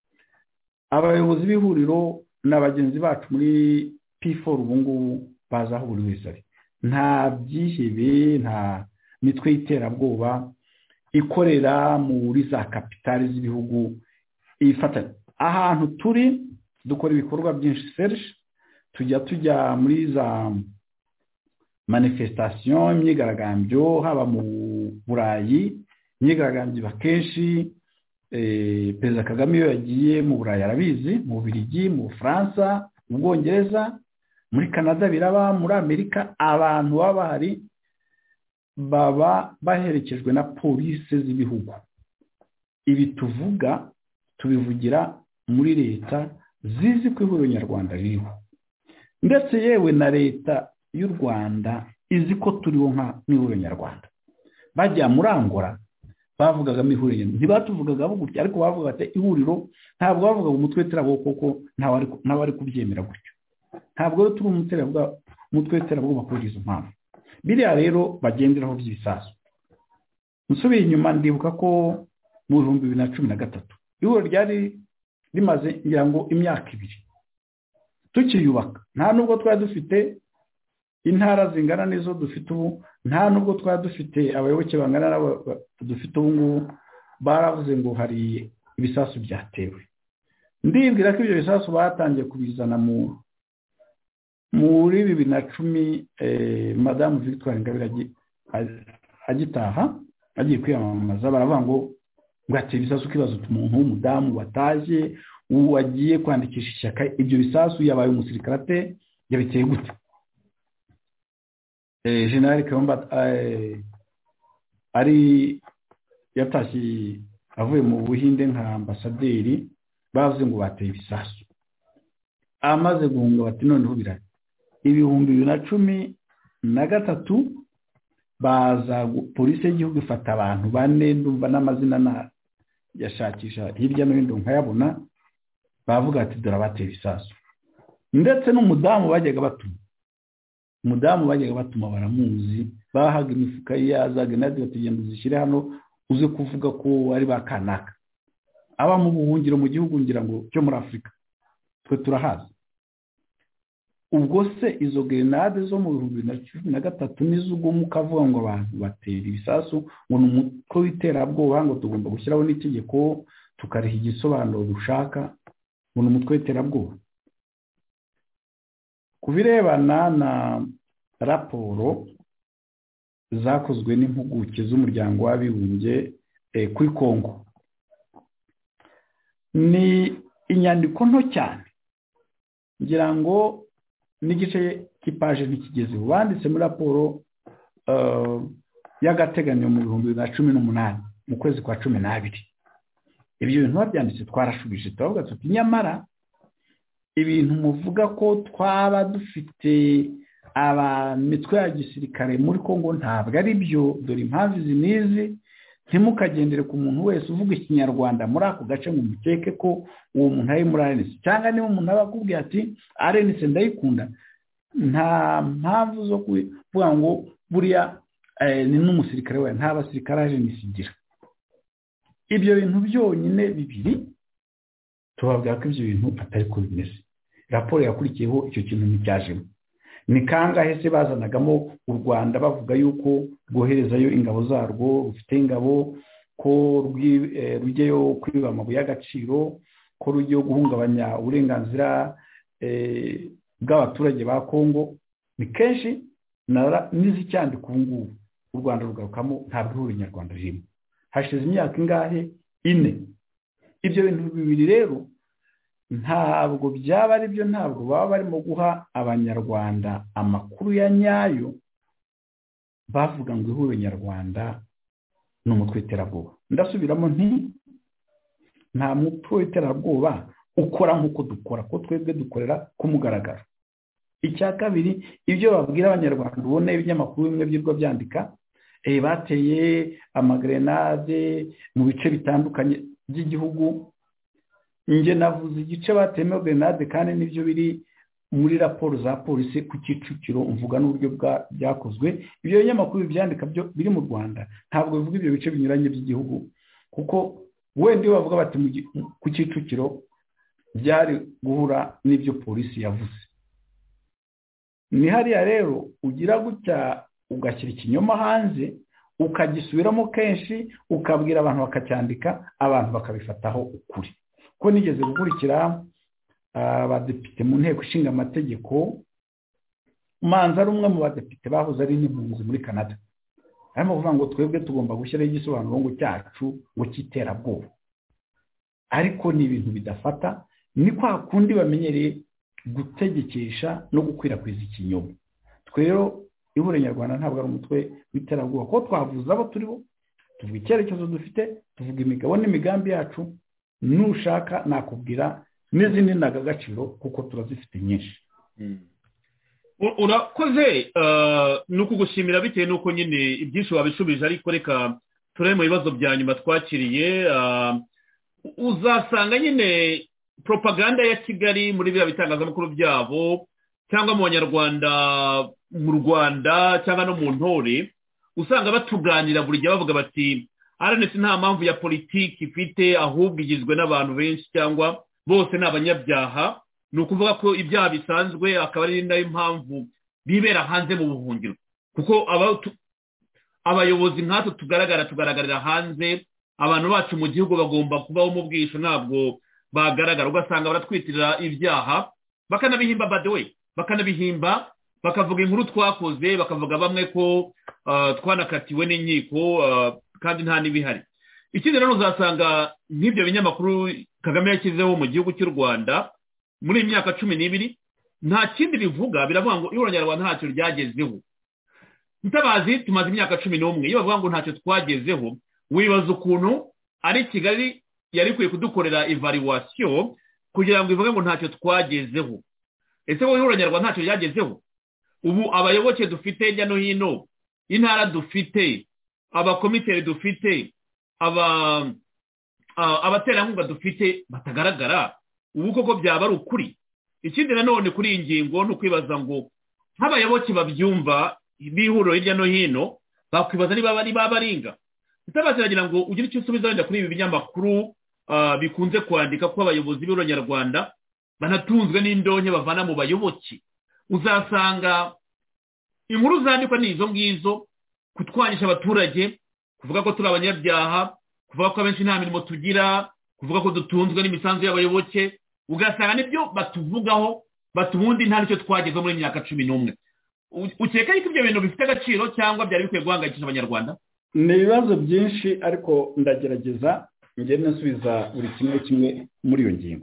Abayobozi b'ihuriro n'abagenzi bacu muri P four ubu ngubu baza aho buri wese ari. Nta byihebe, nta mitwe y'iterabwoba ikorera muri za kapitali z'ibihugu ifatanya. Ahantu turi dukora ibikorwa byinshi Serge, tujya tujya muri za manifestation, imyigaragambyo, haba mu Burayi, imyigaragambyo bakenshi eh Perezida Kagame iyo yagiye mu Burayi arabizi, mu Bubiligi, mu Faransa, mu Bwongereza, muri Canada biraba, muri Amerika abantu baba bahari baba baherekejwe na polisi z'ibihugu. Ibi tuvuga tubivugira muri leta zizi ko ihuriro nyarwanda ririho, ndetse yewe na leta y'u Rwanda izi ko turiho nka ihuriro nyarwanda. Bajya muri Angola bavugaga ihuriro, ntibatuvugaga gutya, ariko bavuga ati ihuriro, ntabwo bavugaga umutwe w'iterabwoba kuko ntawe ari kubyemera gutyo. Ntabwo rero turi umutwe w'iterabwoba kuri izo mpamvu. Biriya rero bagenderaho by'ibisasu. Nsubiye inyuma ndibuka ko mu bihumbi bibiri na cumi na gatatu ihuriro ryari rimaze ngira ngo imyaka ibiri tukiyubaka. Nta nubwo twari dufite intara zingana n'izo dufite ubu, nta nubwo twari dufite abayoboke bangana n'abo dufite ubu ngubu. Baravuze ngo hari ibisasu byatewe. Ndibwira ko ibyo bisasu batangiye kubizana mu muri bibiri na cumi. eh, Madamu Victoire Ingabire agitaha agiye kwiyamamaza, baravuga ngo ngate ibisasu kibazo umuntu w'umudamu wataje wagiye kwandikisha ishyaka, ibyo bisasu yabaye umusirikare yabiteye gute? eh General Kayumba eh, ari yatashye avuye mu Buhinde nka ambasaderi, bavuze ngo bateye ibisasu. Amaze guhunga bati noneho birari ibihumbi bibiri na cumi na gatatu baza polisi y'igihugu ifata abantu bane, ndumva n'amazina na yashakisha hirya no hino nkayabona, bavuga ati dore bateye ibisasu. Ndetse n'umudamu bajyaga batuma umudamu bajyaga batuma baramuzi, bahaga imifuka yazaga nadi batugenda uzishyire hano uze kuvuga ko ari bakanaka. Aba mu buhungiro mu gihugu ngira ngo cyo muri Afurika twe turahaza. Ubwo se izo grenade zo mu bihumbi bibiri na cumi na gatatu nizugo mukavuga ngo abantu batera ibisasu ngo n'umutwe w'iterabwoba, ngo tugomba gushyiraho n'itegeko tukariha igisobanuro dushaka ngo n'umutwe w'iterabwoba. Kubirebana na raporo zakozwe n'impuguke z'umuryango w'abibumbye eh, kuri Kongo, ni inyandiko nto cyane, ngira ngo n'igice kipaje ntikigeze. Wanditse muri raporo uh, y'agateganyo mu bihumbi bibiri na cumi n'umunani mu kwezi kwa cumi n'abiri. Ibyo bintu babyanditse twarashubije, turavuga tuti nyamara ibintu muvuga ko twaba dufite abamitwe ya gisirikare muri Kongo ntabwo ari byo. Dore impamvu izi nizi, ntimukagendere ku muntu wese uvuga ikinyarwanda muri ako gace ngo mukeke ko uwo muntu ari muri A N C, cyangwa niba umuntu abakubwiye ati A N C ndayikunda, nta mpamvu zo kuvuga ngo buriya eh, ni n'umusirikare we. Nta basirikare A N C igira. Ibyo bintu byonyine bibiri tubabwira ko ibyo bintu atari ko bimeze. Raporo yakurikiyeho icyo kintu nticyajemo. Ni kangahe se bazanagamo u Rwanda bavuga yuko rwoherezayo ingabo zarwo, rufite ingabo, ko rujyeyo kwiba amabuye y'agaciro, ko rujyeyo guhungabanya uburenganzira eh, bw'abaturage ba Kongo. Ni kenshi n'izicyandika ubu ngubu u Rwanda rugarukamo ntabwo ihuriro nyarwanda ririmo. Hashize imyaka ingahe? Ine. Ibyo bintu bibiri rero ntabwo byaba ari byo, ntabwo baba barimo guha abanyarwanda amakuru ya nyayo, bavuga ngo ihuriro nyarwanda ni umutwe w'iterabwoba. Ndasubiramo nti nta mutwe w'iterabwoba ukora nk'uko dukora, ko twebwe dukorera ku mugaragaro. Icya kabiri, ibyo babwira abanyarwanda ubone ibinyamakuru bimwe byirwa byandika eh bateye amagrenade mu bice bitandukanye by'igihugu. Nge navuze igice bateme grenade kandi nibyo biri muri raporo za polisi ku Kicukiro, mvuga n'uburyo byakozwe. Ibyo binyamakuru byandika byo biri mu Rwanda ntabwo bivuga ibyo bice binyuranye by'igihugu, kuko wende bavuga bati ku Kicukiro byari guhura n'ibyo polisi yavuze. Ni hariya rero ugira gutya ugashyira ikinyoma hanze, ukagisubiramo kenshi, ukabwira abantu bakacyandika, abantu bakabifataho ukuri. Ko nigeze gukurikira abadepite mu nteko ishinga amategeko, manza ari umwe mu badepite bahoze ari n'impunzi muri Canada, arimo kuvuga ngo twebwe tugomba gushyiraho igisobanuro ngo cyacu ngo cy'iterabwoba. Ariko ni ibintu bidafata, ni kwa kundi bamenyereye gutegekesha no gukwirakwiza ikinyoma. Twero ihuriro nyarwanda ntabwo ari umutwe w'iterabwoba, ko twavuze abo turibo, tuvuga icyerekezo dufite, tuvuga imigabo n'imigambi yacu, nushaka nakubwira n'izindi ndangagaciro kuko turazifite nyinshi. Urakoze, ni ukugushimira bitewe n'uko nyine ibyinshi wabishubije, ariko reka turebe mu bibazo bya nyuma twakiriye. Uzasanga nyine propaganda ya Kigali muri biriya bitangazamakuru byabo cyangwa mu banyarwanda mu Rwanda cyangwa no mu ntore, usanga batuganira buri gihe bavuga bati R N C nta mpamvu ya politiki ifite, ahubwo igizwe n'abantu benshi cyangwa bose ni abanyabyaha. Ni ukuvuga ko ibyaha bisanzwe akaba ari nayo mpamvu bibera hanze mu buhungiro, kuko abayobozi nkatwe tugaragara tugaragarira hanze, abantu bacu mu gihugu bagomba kubaho mu bwisho, ntabwo bagaragara. Ugasanga baratwitirira ibyaha bakanabihimba, by the way bakanabihimba, bakavuga inkuru twakoze, bakavuga bamwe ko twanakatiwe n'inkiko kandi nta n'ibihari. Ikindi rero uzasanga nk'ibyo binyamakuru Kagame yashyizeho mu gihugu cy'u Rwanda muri imyaka cumi n'ibiri nta kindi bivuga, biravuga ngo ihuriro nyarwanda ntacyo ryagezeho. Mutabazi tumaze imyaka cumi n'umwe, iyo bavuga ngo ntacyo twagezeho, wibaza ukuntu ari Kigali yari kwiye kudukorera evaluation kugira ngo ivuge ngo ntacyo twagezeho. Ese wowe ihuriro nyarwanda ntacyo ryagezeho? Ubu abayoboke dufite hirya no hino, intara dufite, abakomiteri dufite, aba abaterankunga dufite batagaragara, ubu koko byaba ari ukuri? Ikindi nanone kuri iyi ngingo ni ukwibaza ngo nk'abayoboke babyumva bihuriro hirya no hino, bakwibaza niba bari babaringa. Mutabazi aragira ngo ugire icyo usubiza wenda kuri ibi binyamakuru bikunze kwandika ko abayobozi b'ihuriro nyarwanda banatunzwe n'indonke bavana mu bayoboke. Uzasanga inkuru zandikwa n'izo ngizo, kutwanyisha abaturage, kuvuga ko turi abanyabyaha, kuvuga ko abenshi nta mirimo tugira, kuvuga ko dutunzwe n'imisanzu y'abayoboke. Ugasanga nibyo batuvugaho, batubundi nta nicyo twagezeho muri imyaka cumi n'umwe. Ukeka yuko ibyo bintu bifite agaciro cyangwa byari bikwiye guhangayikisha abanyarwanda? Ni ibibazo byinshi, ariko ndagerageza ngende nsubiza buri kimwe kimwe muri iyo ngingo.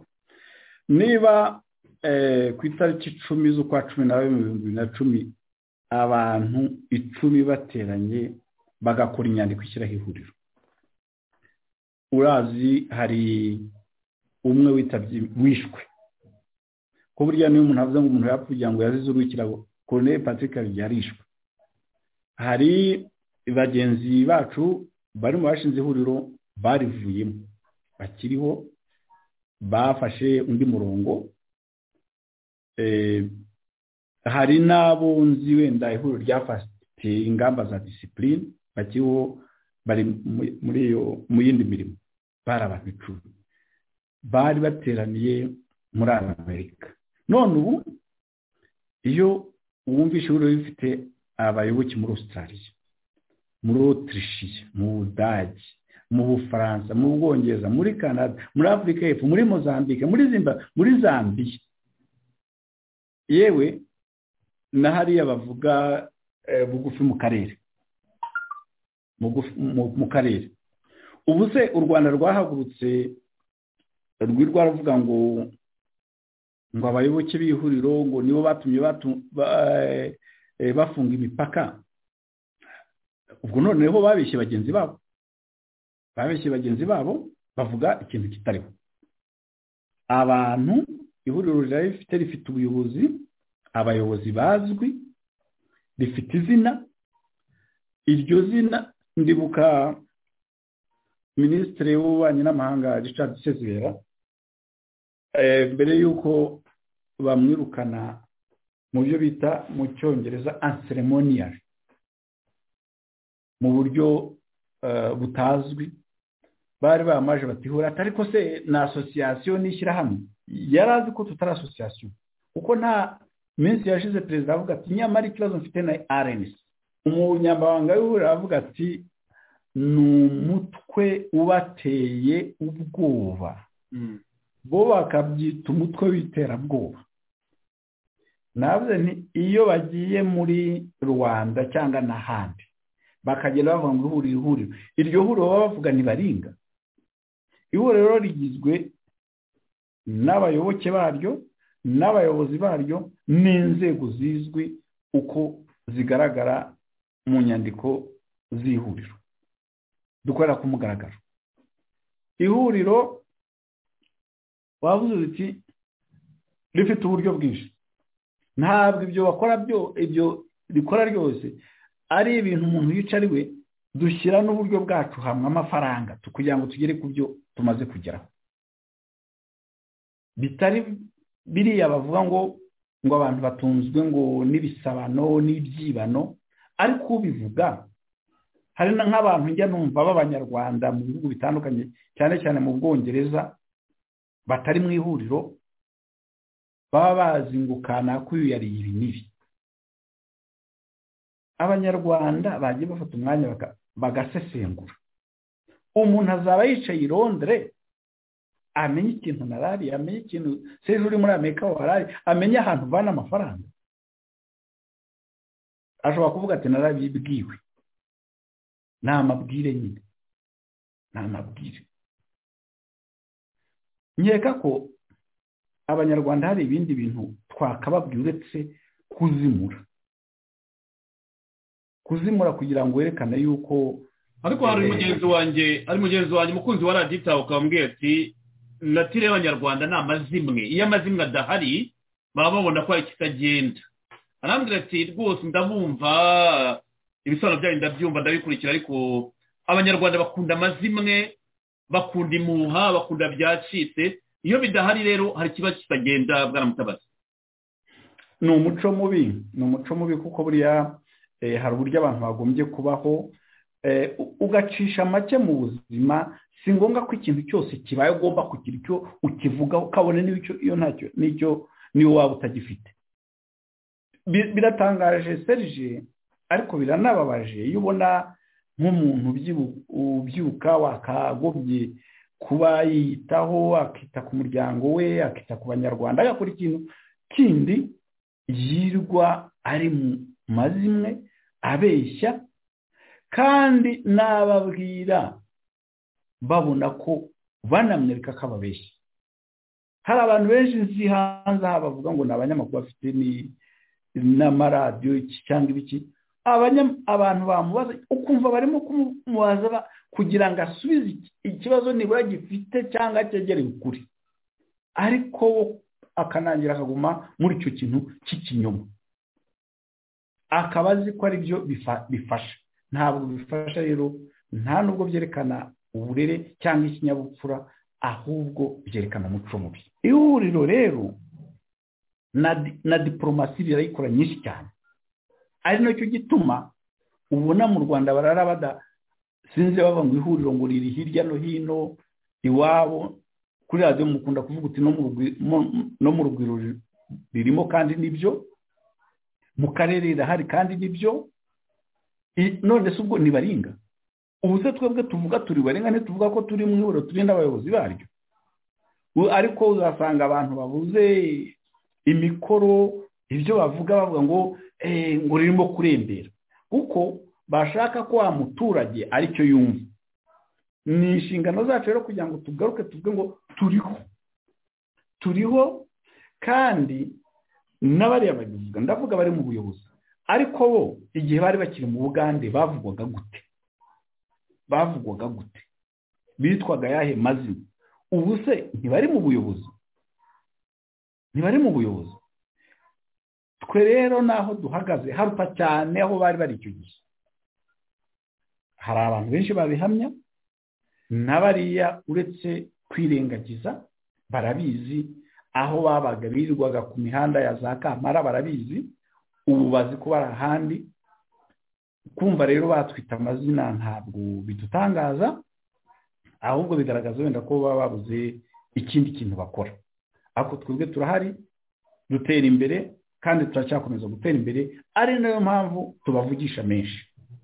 Niba ku itariki icumi z'ukwa cumi na bibiri na cumi abantu icumi bateranye bagakora inyandiko ishyiraho ihuriro, urazi hari umwe witabye wishwe, ko burya niyo umuntu avuze ngo umuntu yapfuye ngo yazize urwikirago, Colonel Patrick yarishwe. Hari bagenzi bacu bari mu bashinze ihuriro barivuyemo, bakiriho, bafashe undi murongo. Hari n'abo nzi wenda ihuriro ryafashe ingamba za discipline, bakiriho bari muri iyo mu yindi mirimo. Bari abantu icumi bari bateraniye muri Amerika. None ubu iyo wumvishe ihuriro rifite abayoboke muri Australia, muri Autriche, mu Budage, mu Bufaransa, mu Bwongereza, muri Canada, muri Afrika y'Epfo, muri Mozambique, muri Zimbabwe, muri Zambia, yewe na hariya bavuga bugufi mu karere mu karere. Ubu se u Rwanda rwahagurutse rwirwa ruvuga ngo ngo abayoboke b'ihuriro ngo nibo batumye bafunga imipaka. Ubwo noneho babeshye bagenzi babo, babeshye bagenzi babo bavuga ikintu kitariho. Abantu ihuriro rifite rifite ubuyobozi, abayobozi bazwi, rifite izina. Iryo zina ndibuka Minisitiri w'Ububanyi n'Amahanga Richard Sezibera mbere yuko bamwirukana mu byo bita mu Cyongereza unceremonial, mu buryo butazwi, bari bamaje batihura atari ko se na association nishyira hamwe. Yarazi ko tutari association, kuko nta minsi yashize perezida avuga ati nyamara ikibazo mfite na R N C. Umunyamabanga w'ihuriro avuga ati numutwe ubateye ubwoba, bo bakabyita umutwe w'iterabwoba. Navuze nti iyo bagiye muri Rwanda cyangwa n'ahandi bakagenda bavuga ngo ihuriro ihuriro, iryo huriro baba bavuga ni baringa. Ihuriro rigizwe n'abayoboke baryo n'abayobozi baryo n'inzego zizwi uko zigaragara mu nyandiko z'ihuriro dukorera ku mugaragaro. Ihuriro wavuze uti rifite uburyo bwinshi, ntabwo ibyo bakora byo ibyo bikora ryose ari ibintu umuntu yicariwe, dushyira n'uburyo bwacu hamwe amafaranga kugira ngo tugere ku byo tumaze kugeraho. Bitari biriya bavuga ngo ngo abantu batunzwe ngo n'ibisabano n'ibyibano, ariko ubivuga hari nk'abantu njya numva b'abanyarwanda mu bihugu bitandukanye cyane cyane mu Bwongereza batari mu ihuriro baba bazi ngo kanaka uyu yariye ibi n'ibi. Abanyarwanda bagiye bafata umwanya bagasesengura. Umuntu azaba yicaye i Londres amenye ikintu narari, amenye ikintu seje uri muri Amerika warari, amenye ahantu bana amafaranga. Ashobora kuvuga ati narabibwiwe. Nta mabwire nyine, nta mabwire. Nkeka ko Abanyarwanda hari ibindi bintu twakababwira uretse kuzimura kuzimura kugira ngo werekane yuko. Ariko hari mugenzi wanjye ari mugenzi wanjye mukunzi wa Radita ukambwiye ati natire y'Abanyarwanda na mazimwe, iyo amazimwe adahari baba babona ko ikitagenda. Arambwira ati rwose ndabumva ibisobanuro byayo ndabyumva ndabikurikira, ariko Abanyarwanda bakunda amazimwe, bakunda imuha, bakunda byacitse. Iyo bidahari rero hari kiba kitagenda. Bwana Mutabazi, ni umuco mubi, ni umuco mubi kuko buriya eh, hari uburyo abantu bagombye kubaho, eh, ugacisha make mu buzima. Si ngombwa ko ikintu cyose kibaye ugomba kugira icyo ukivuga ukabone n'icyo iyo ntacyo n'icyo niyo waba utagifite. Biratangaje Serge, ariko biranababaje iyo ubona nk'umuntu ubyuka wakagobye kuba yitaho, akita ku muryango we, akita ku Banyarwanda, agakora ikintu kindi yirwa ari mu mazimwe abeshya, kandi nababwira babona ko banamwereka ko ababeshya. Hari abantu benshi nzi hanze aha bavuga ngo ni abanyamakuru bafite ni n'amaradiyo cyangwa ibiki, abantu bamubaza ukumva barimo kumubaza kugira ngo asubize ikibazo nibura gifite cyangwa cyegereye ukuri, ariko akanangira akaguma muri icyo kintu cy'ikinyoma, akaba azi ko ari byo bifasha. Ntabwo bifasha rero, nta nubwo byerekana uburere cyangwa ikinyabupfura, ahubwo byerekana umuco mubi. Ihuriro rero na na diplomasi birayikora nyinshi cyane, ari nacyo gituma ubona mu Rwanda barara bada sinze bava ngo ihuriro ngo riri hirya no hino iwabo. Kuri radio mukunda kuvuga uti no mu no mu rugwiro ririmo, kandi nibyo mu karere irahari, kandi nibyo. None se ubwo nibaringa? Ubu se twebwe tuvuga turi barenga, ne tuvuga ko turi mu ihuriro turi n'abayobozi baryo, ariko uzasanga abantu babuze imikoro, ibyo bavuga bavuga ngo eh ngo ririmo kurembera, kuko bashaka ko wa muturage aricyo yumva. Ni inshingano zacu rero kugira ngo tugaruke tuvuge ngo turiho turiho kandi n'abari abagivuga, ndavuga bari mu buyobozi, ariko bo igihe bari bakiri mu Bugande bavugwaga gute? Bavugwaga gute? Bitwaga yahe mazina? Ubu se ntibari mu buyobozi? Ntibari mu buyobozi? Twe rero naho duhagaze haruta cyane aho bari bari icyo gihe. Hari abantu benshi babihamya, n'abariya uretse kwirengagiza barabizi, aho babaga birirwaga ku mihanda ya za Kamara barabizi, ubu bazi ko bari ahandi. Kumva rero batwita amazina ntabwo bidutangaza, ahubwo bigaragaza wenda ko baba babuze ikindi kintu bakora. Ariko twebwe turahari, dutera imbere, kandi turacyakomeza gutera imbere, ari nayo mpamvu tubavugisha menshi.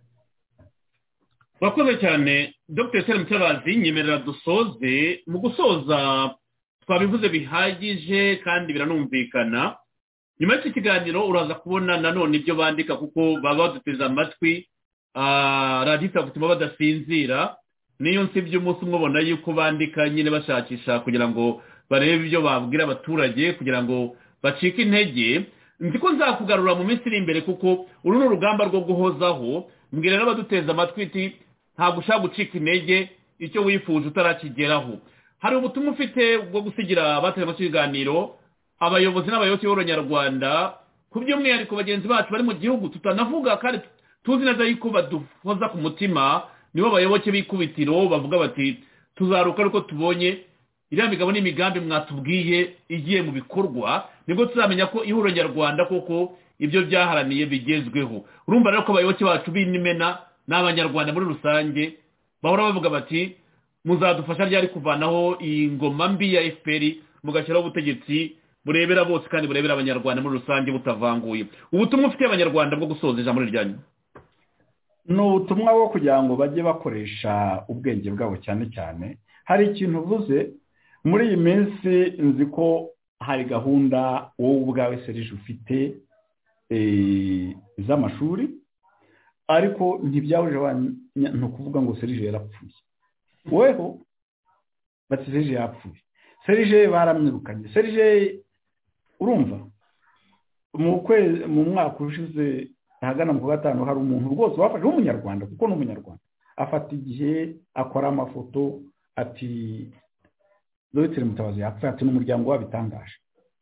Bakoze cyane Dr Sera Mutabazi. Nyemerera dusoze. Mu gusoza twabivuze bihagije kandi biranumvikana. Nyuma y'iki kiganiro uraza kubona nanone ibyo bandika, kuko baba baduteza amatwi. Radita gutuma badasinzira, niyo nsibye umunsi umwe ubona yuko bandika nyine bashakisha kugira ngo barebe ibyo babwira abaturage, kugira ngo bacika intege. Nzi ko nzakugarura mu minsi iri imbere kuko uru ni urugamba rwo guhozaho. Mbwira n'abaduteza amatwi iti ntabwo ushaka gucika intege icyo wifuje utarakigeraho. Hari ubutumwa ufite bwo gusigira abateze mu kiganiro abayobozi n'abayobozi b'Abanyarwanda ku by'umwihariko bagenzi bacu bari mu gihugu tutanavuga kandi tuzi neza yuko baduhoza ku mutima, nibo bayoboke b'ikubitiro bavuga bati tuzaruka ariko tubonye iriya migabo n'imigambi mwatubwiye igiye mu bikorwa, nibwo tuzamenya ko ihuriro nyarwanda koko ibyo byaharaniye bigezweho. Urumva rero ko abayoboke bacu b'Imena n'Abanyarwanda muri rusange bahora bavuga bati muzadufasha ryari kuvanaho ingoma mbi ya F P R mugashyiraho ubutegetsi burebera bose kandi burebera Abanyarwanda muri rusange butavanguye. Ubutumwa ufite Abanyarwanda bwo gusoza ijambo ryanyu? No ubutumwa bwo kugira ngo bajye bakoresha ubwenge bwabo cyane cyane. Hari ikintu uvuze muri iyi minsi, nzi ko hari gahunda wowe ubwawe Serge ufite z'amashuri, ariko ntibyahuje no kuvuga ngo Serge yarapfuye. Weho bati Serge yapfuye, Serge baramwirukanye. Serge urumva mu kwezi mu mwaka ushize hagana mu gatanu hari umuntu rwose wafashe w'umunyarwanda kuko ni umunyarwanda afata igihe akora amafoto ati Dr Mutabazi yapfuye, ati n'umuryango wabitangaje.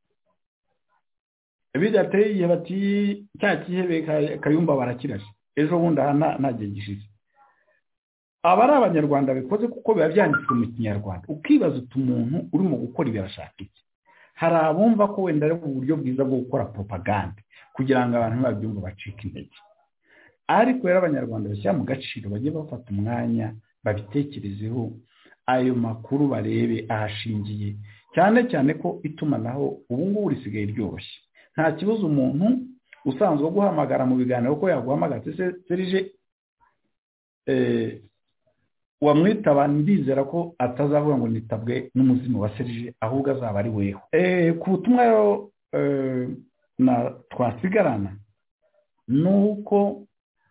Bidateye bati cya kihebe Kayumba barakiraje ejo bundi hana nagegishize. Aba ari Abanyarwanda bikoze kuko biba byanditswe mu Kinyarwanda, ukibaza umuntu urimo gukora ibirashaka iki. Hari abumva ko wenda ari uburyo bwiza bwo gukora propaganda kugira ngo abantu babyumva bacika intege, ariko rero Abanyarwanda bashyira mu gaciro bajye bafata umwanya babitekerezeho, ayo makuru barebe ahashingiye, cyane cyane ko itumanaho ubu ngubu risigaye ryoroshye. Nta kibazo umuntu usanzwe guhamagara mu biganiro ko yaguhamagara Serge eh wamwitaba, ndizera ko atazavuga ngo nitabwe n'umuzima wa Serge, ahubwo azaba ari weho. Eh ku butumwa yo eh, na twasigarana nuko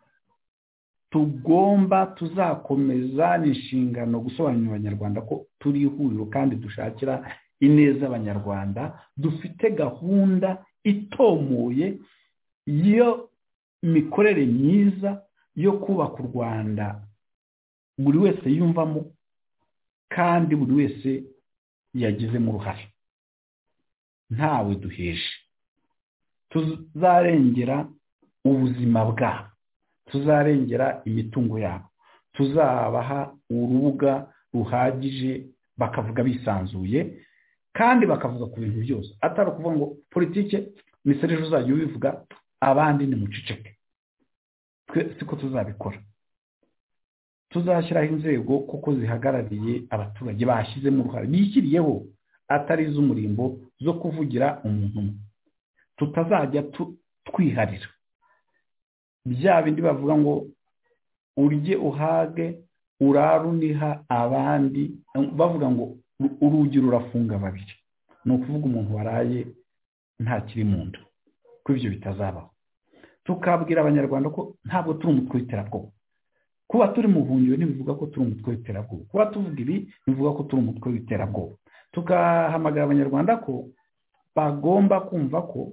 tugomba tuzakomeza n'inshingano gusobanurira Abanyarwanda ko turi ihuriro kandi dushakira ineza Abanyarwanda, dufite gahunda itomoye iyo mikorere myiza yo kubaka u Rwanda buri wese yumvamo kandi buri wese yagize mu ruhare, ntawe duheje. Tuzarengera ubuzima bwabo, tuzarengera imitungo yabo, tuzabaha urubuga ruhagije bakavuga bisanzuye kandi bakavuga ku bintu byose, atari kuvuga ngo politike ni Serge uzajya ubivuga abandi ni muceceke. Twe siko tuzabikora. Tuzashyiraho inzego kuko zihagarariye abaturage bashyize mu ruhare bishyiriyeho, atari iz'umurimbo zo kuvugira umuntu. Tutazajya twiharira bya bindi bavuga ngo urye uhage uraruniha abandi, bavuga ngo urugi rurafunga babiri, ni ukuvuga umuntu waraye nta kiri mu nda, ko ibyo bitazabaho. Tukabwira Abanyarwanda ko ntabwo turi umutwe w'iterabwoba. Kuba turi mu buhungiro ntibivuga ko turi umutwe w'iterabwoba, kuba tuvuga ibi bivuga ko turi umutwe w'iterabwoba. Tukahamagara Abanyarwanda ko bagomba kumva ko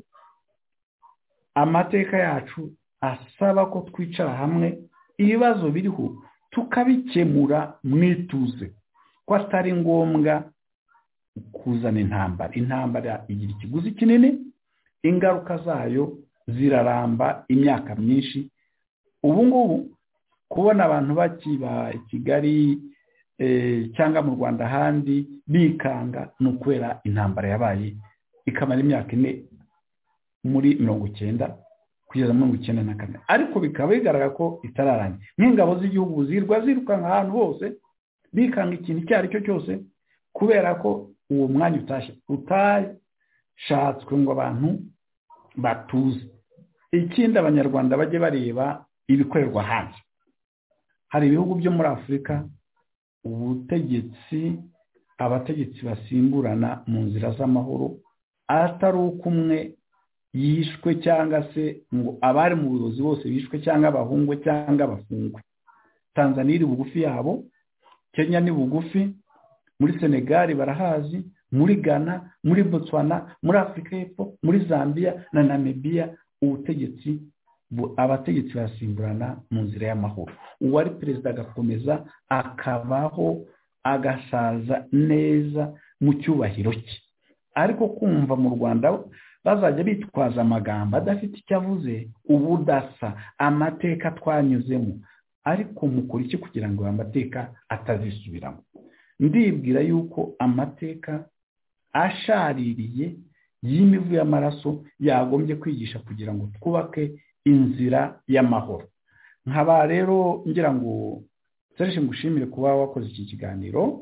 amateka yacu asaba ko twicara hamwe, ibibazo biriho tukabikemura mwituze, ko atari ngombwa kuzana intambara. Intambara igira ikiguzi kinini, ingaruka zayo ziraramba imyaka myinshi. Ubu ngubu kubona abantu bakiba i Kigali eh, cyangwa mu Rwanda handi bikanga no kwera intambara yabaye ikamara imyaka ine muri mirongo icyenda kugeza mirongo icyenda na kane, ariko bikaba bigaragara ko itararanye. N'ingabo z'igihugu zirwa ziruka ahantu hose bikanga ikintu cyari cyo cyose kubera ko uwo mwanya utashye utashatswe ngo abantu batuze. Ikindi Abanyarwanda bajye bareba ibikorerwa hanze. Hari ibihugu byo muri Afurika ubutegetsi abategetsi basimburana mu nzira z'amahoro, atari ukumwe yishwe cyangwa se ngo abari mu buyobozi bose bishwe cyangwa abahungwe cyangwa abafungwe. Tanzania iri bugufi yabo, Kenya ni bugufi, muri Senegal barahazi, muri Ghana, muri Botswana, muri Afurika y'Epfo, muri Zambia na Namibia ubutegetsi abategetsi basimburana mu nzira y'amahoro. Uwari perezida agakomeza akabaho agasaza neza mu cyubahiro cye. Ariko kumva mu Rwanda bazajya bitwaza amagambo adafite icyo avuze, ubudasa, amateka twanyuzemo, ariko mukora iki kugira ngo amateka atazisubiramo? Ndibwira yuko amateka ashaririye y'imivu y'amaraso yagombye kwigisha kugira ngo twubake inzira y'amahoro. Nkaba rero ngira ngo Serge ngushimire kuba wakoze iki kiganiro,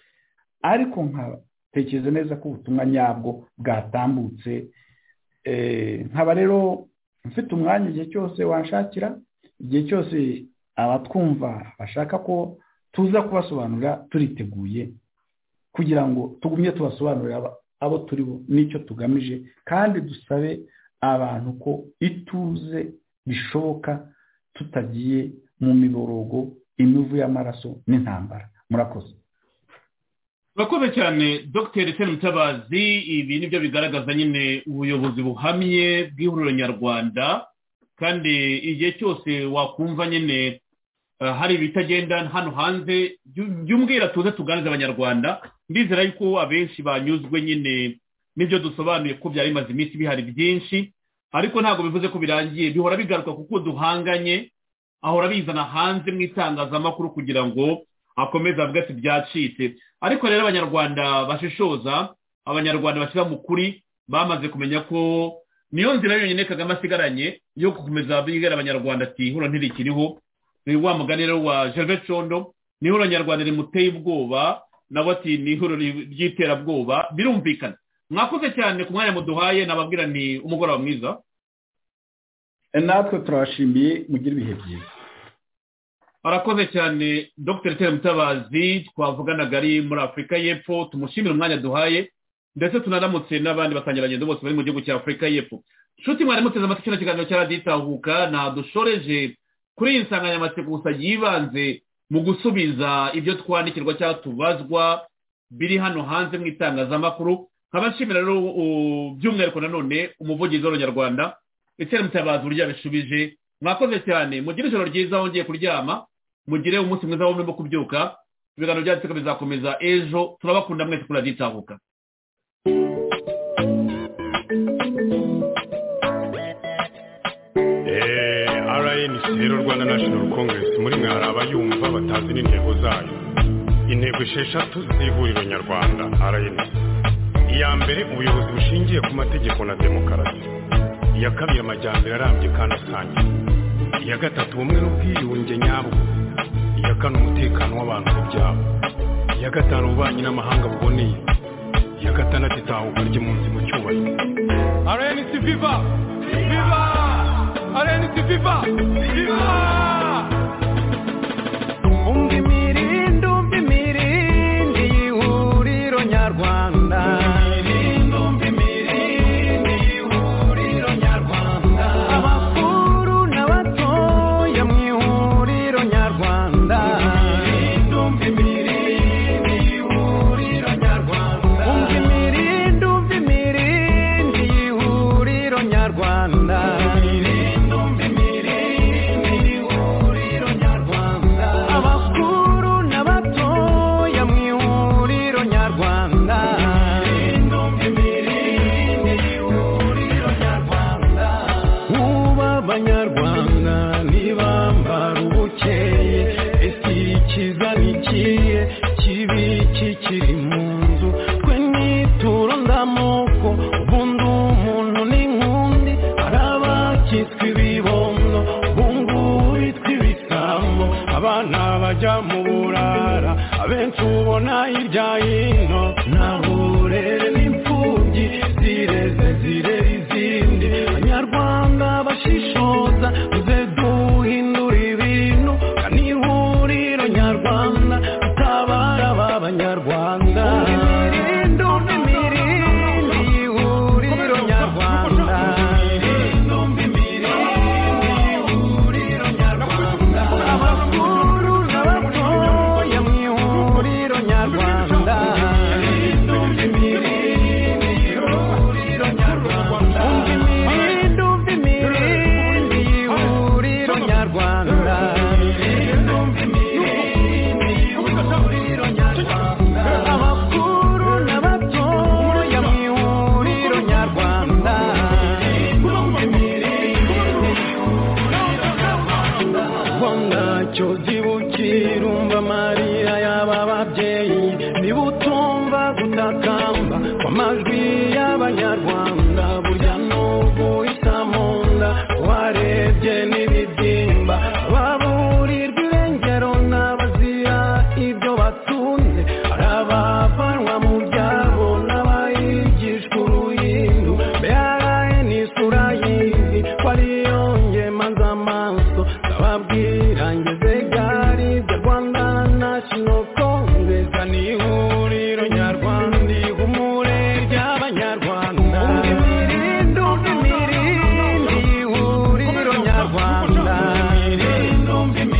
ariko nkatekereza neza ko ubutumwa nyabwo bwatambutse. Eh, nkaba rero mfite umwanya igihe cyose wanshakira, igihe cyose abatwumva bashaka ko tuza kubasobanurira turiteguye kugira ngo tugumye tubasobanurira abo turi bo n'icyo tugamije, kandi dusabe abantu ko ituze bishoboka tutagiye mu miborogo, imivu y'amaraso n'intambara. Murakoze. Murakoze cyane Dr Etienne Mutabazi. Ibi nibyo bigaragaza nyine ubuyobozi buhamye bw'ihuriro nyarwanda, kandi igihe cyose wakumva nyine uh, hari ibitagenda hano hanze by'umbwira tuze tuganirize abanyarwanda. Ndizera yuko abenshi banyuzwe nyine n'ibyo dusobanuye ko byari bimaze iminsi bihari byinshi, ariko ntabwo bivuze ko birangiye, bihora bigaruka kuko duhanganye, ahora bizana hanze mu itangazamakuru kugira ngo akomeze avuga ati byacitse. Ariko rero abanyarwanda bashishoza, abanyarwanda bashyira mu kuri, bamaze kumenya ko niyo nzira yonyine Kagame asigaranye yo gukomeza bigera abanyarwanda ati ihuro ntirikiriho. Ni wa mugani rero wa Gervais Condo, ni ihuro nyarwanda rimuteye ubwoba, nabo ati ni ihuro ry'iterabwoba. Birumvikana. Mwakoze cyane ku mwanya muduhaye, nababwira ni umugoroba mwiza. Natwe turashimiye, mugira ibihe byiza. Arakoze cyane Dr Etienne Mutabazi, twavuganaga ari muri Afurika y'Epfo. Tumushimira umwanya duhaye, ndetse tunaramutse n'abandi batangiranye bose bari mu gihugu cya Afurika y'Epfo. Nshuti mwari muteze amatwi kino kiganiro cya Radio Itahuka, na dushoreje kuri iyi nsanganyamatsiko gusa yibanze mu gusubiza ibyo twandikirwa cyangwa tubazwa biri hano hanze mu itangazamakuru. Nkaba nshimira rero by'umwihariko nanone umuvugizi w'Abanyarwanda Etienne Mutabazi uburyo yabishubije. Mwakoze cyane, mugire ijoro ryiza wongeye kuryama, mugire umunsi mwiza wo murimo kubyuka. Ibiganiro byacu bizakomeza ejo. Turabakunda mwese kuri Radio Itahuka. Eh, R N C rero Rwanda National Congress muri mwara abayumva batazi n'intego zayo. Intego esheshatu z'ihuriro nyarwanda R N C. Iya mbere, ubuyobozi bushingiye ku mategeko na demokarasi. Iya kabiri, amajyambere arambye kandi asangiye. Iya gatatu, ubumwe n'ubwiyunge nyabwo. Iya kane, umutekano w'abantu n'ibyabo. Iya gatanu, ububanyi n'amahanga buboneye. Iya gatandatu, itahuka ry'impunzi mu cyubahiro. R N C viva! Viva! R N C viva! Viva! Umva imirindi, umva imirindi y'ihuriro nyarwanda. Tubona hirya hino nta burere n'imfubyi zireze zirera izindi. Abanyarwanda bashishoza tuze duhindura ibintu, kandi ihuriro nyarwanda tutabara b'abanyarwanda. Imirindi, imirindi y'ihuriro nyarwanda. Abakuru n'abatoya mu ihuriro nyarwanda. ry'abanyarwanda burya n'ubwo uhitamo nda warebye n'ibibyimba baburirwa irengero n'abazira ibyo batunze hari abavanwa mu byabo n'abayigishwa uruhindu mbere n'isura y'izi ko ariyo ngemaza amaso ndababwira ngeze gari bya Rwanda National Congress ni ihuriro nyarwanda ihumure ry'abanyarwanda imirindi imirindi ihuriro nyarwanda imirindi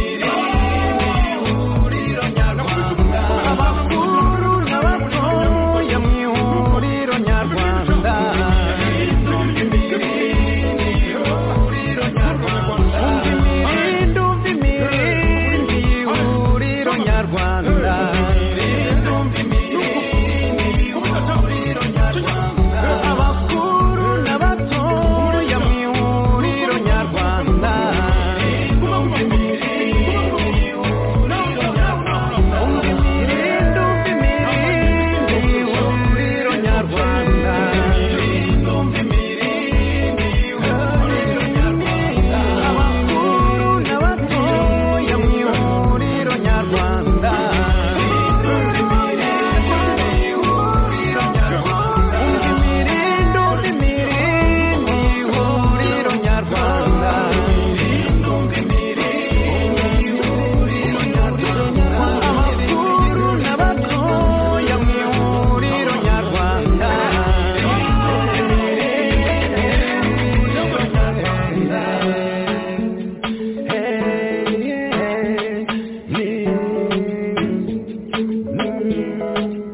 ihuriro nyarwanda abakuru n'abatoya mu ihuriro nyarwanda imirindi ihuriro nyarwanda imirindi imirindi ihuriro nyarwanda abakuru n'abatoya mu ihuriro nyarwanda Mm-hmm.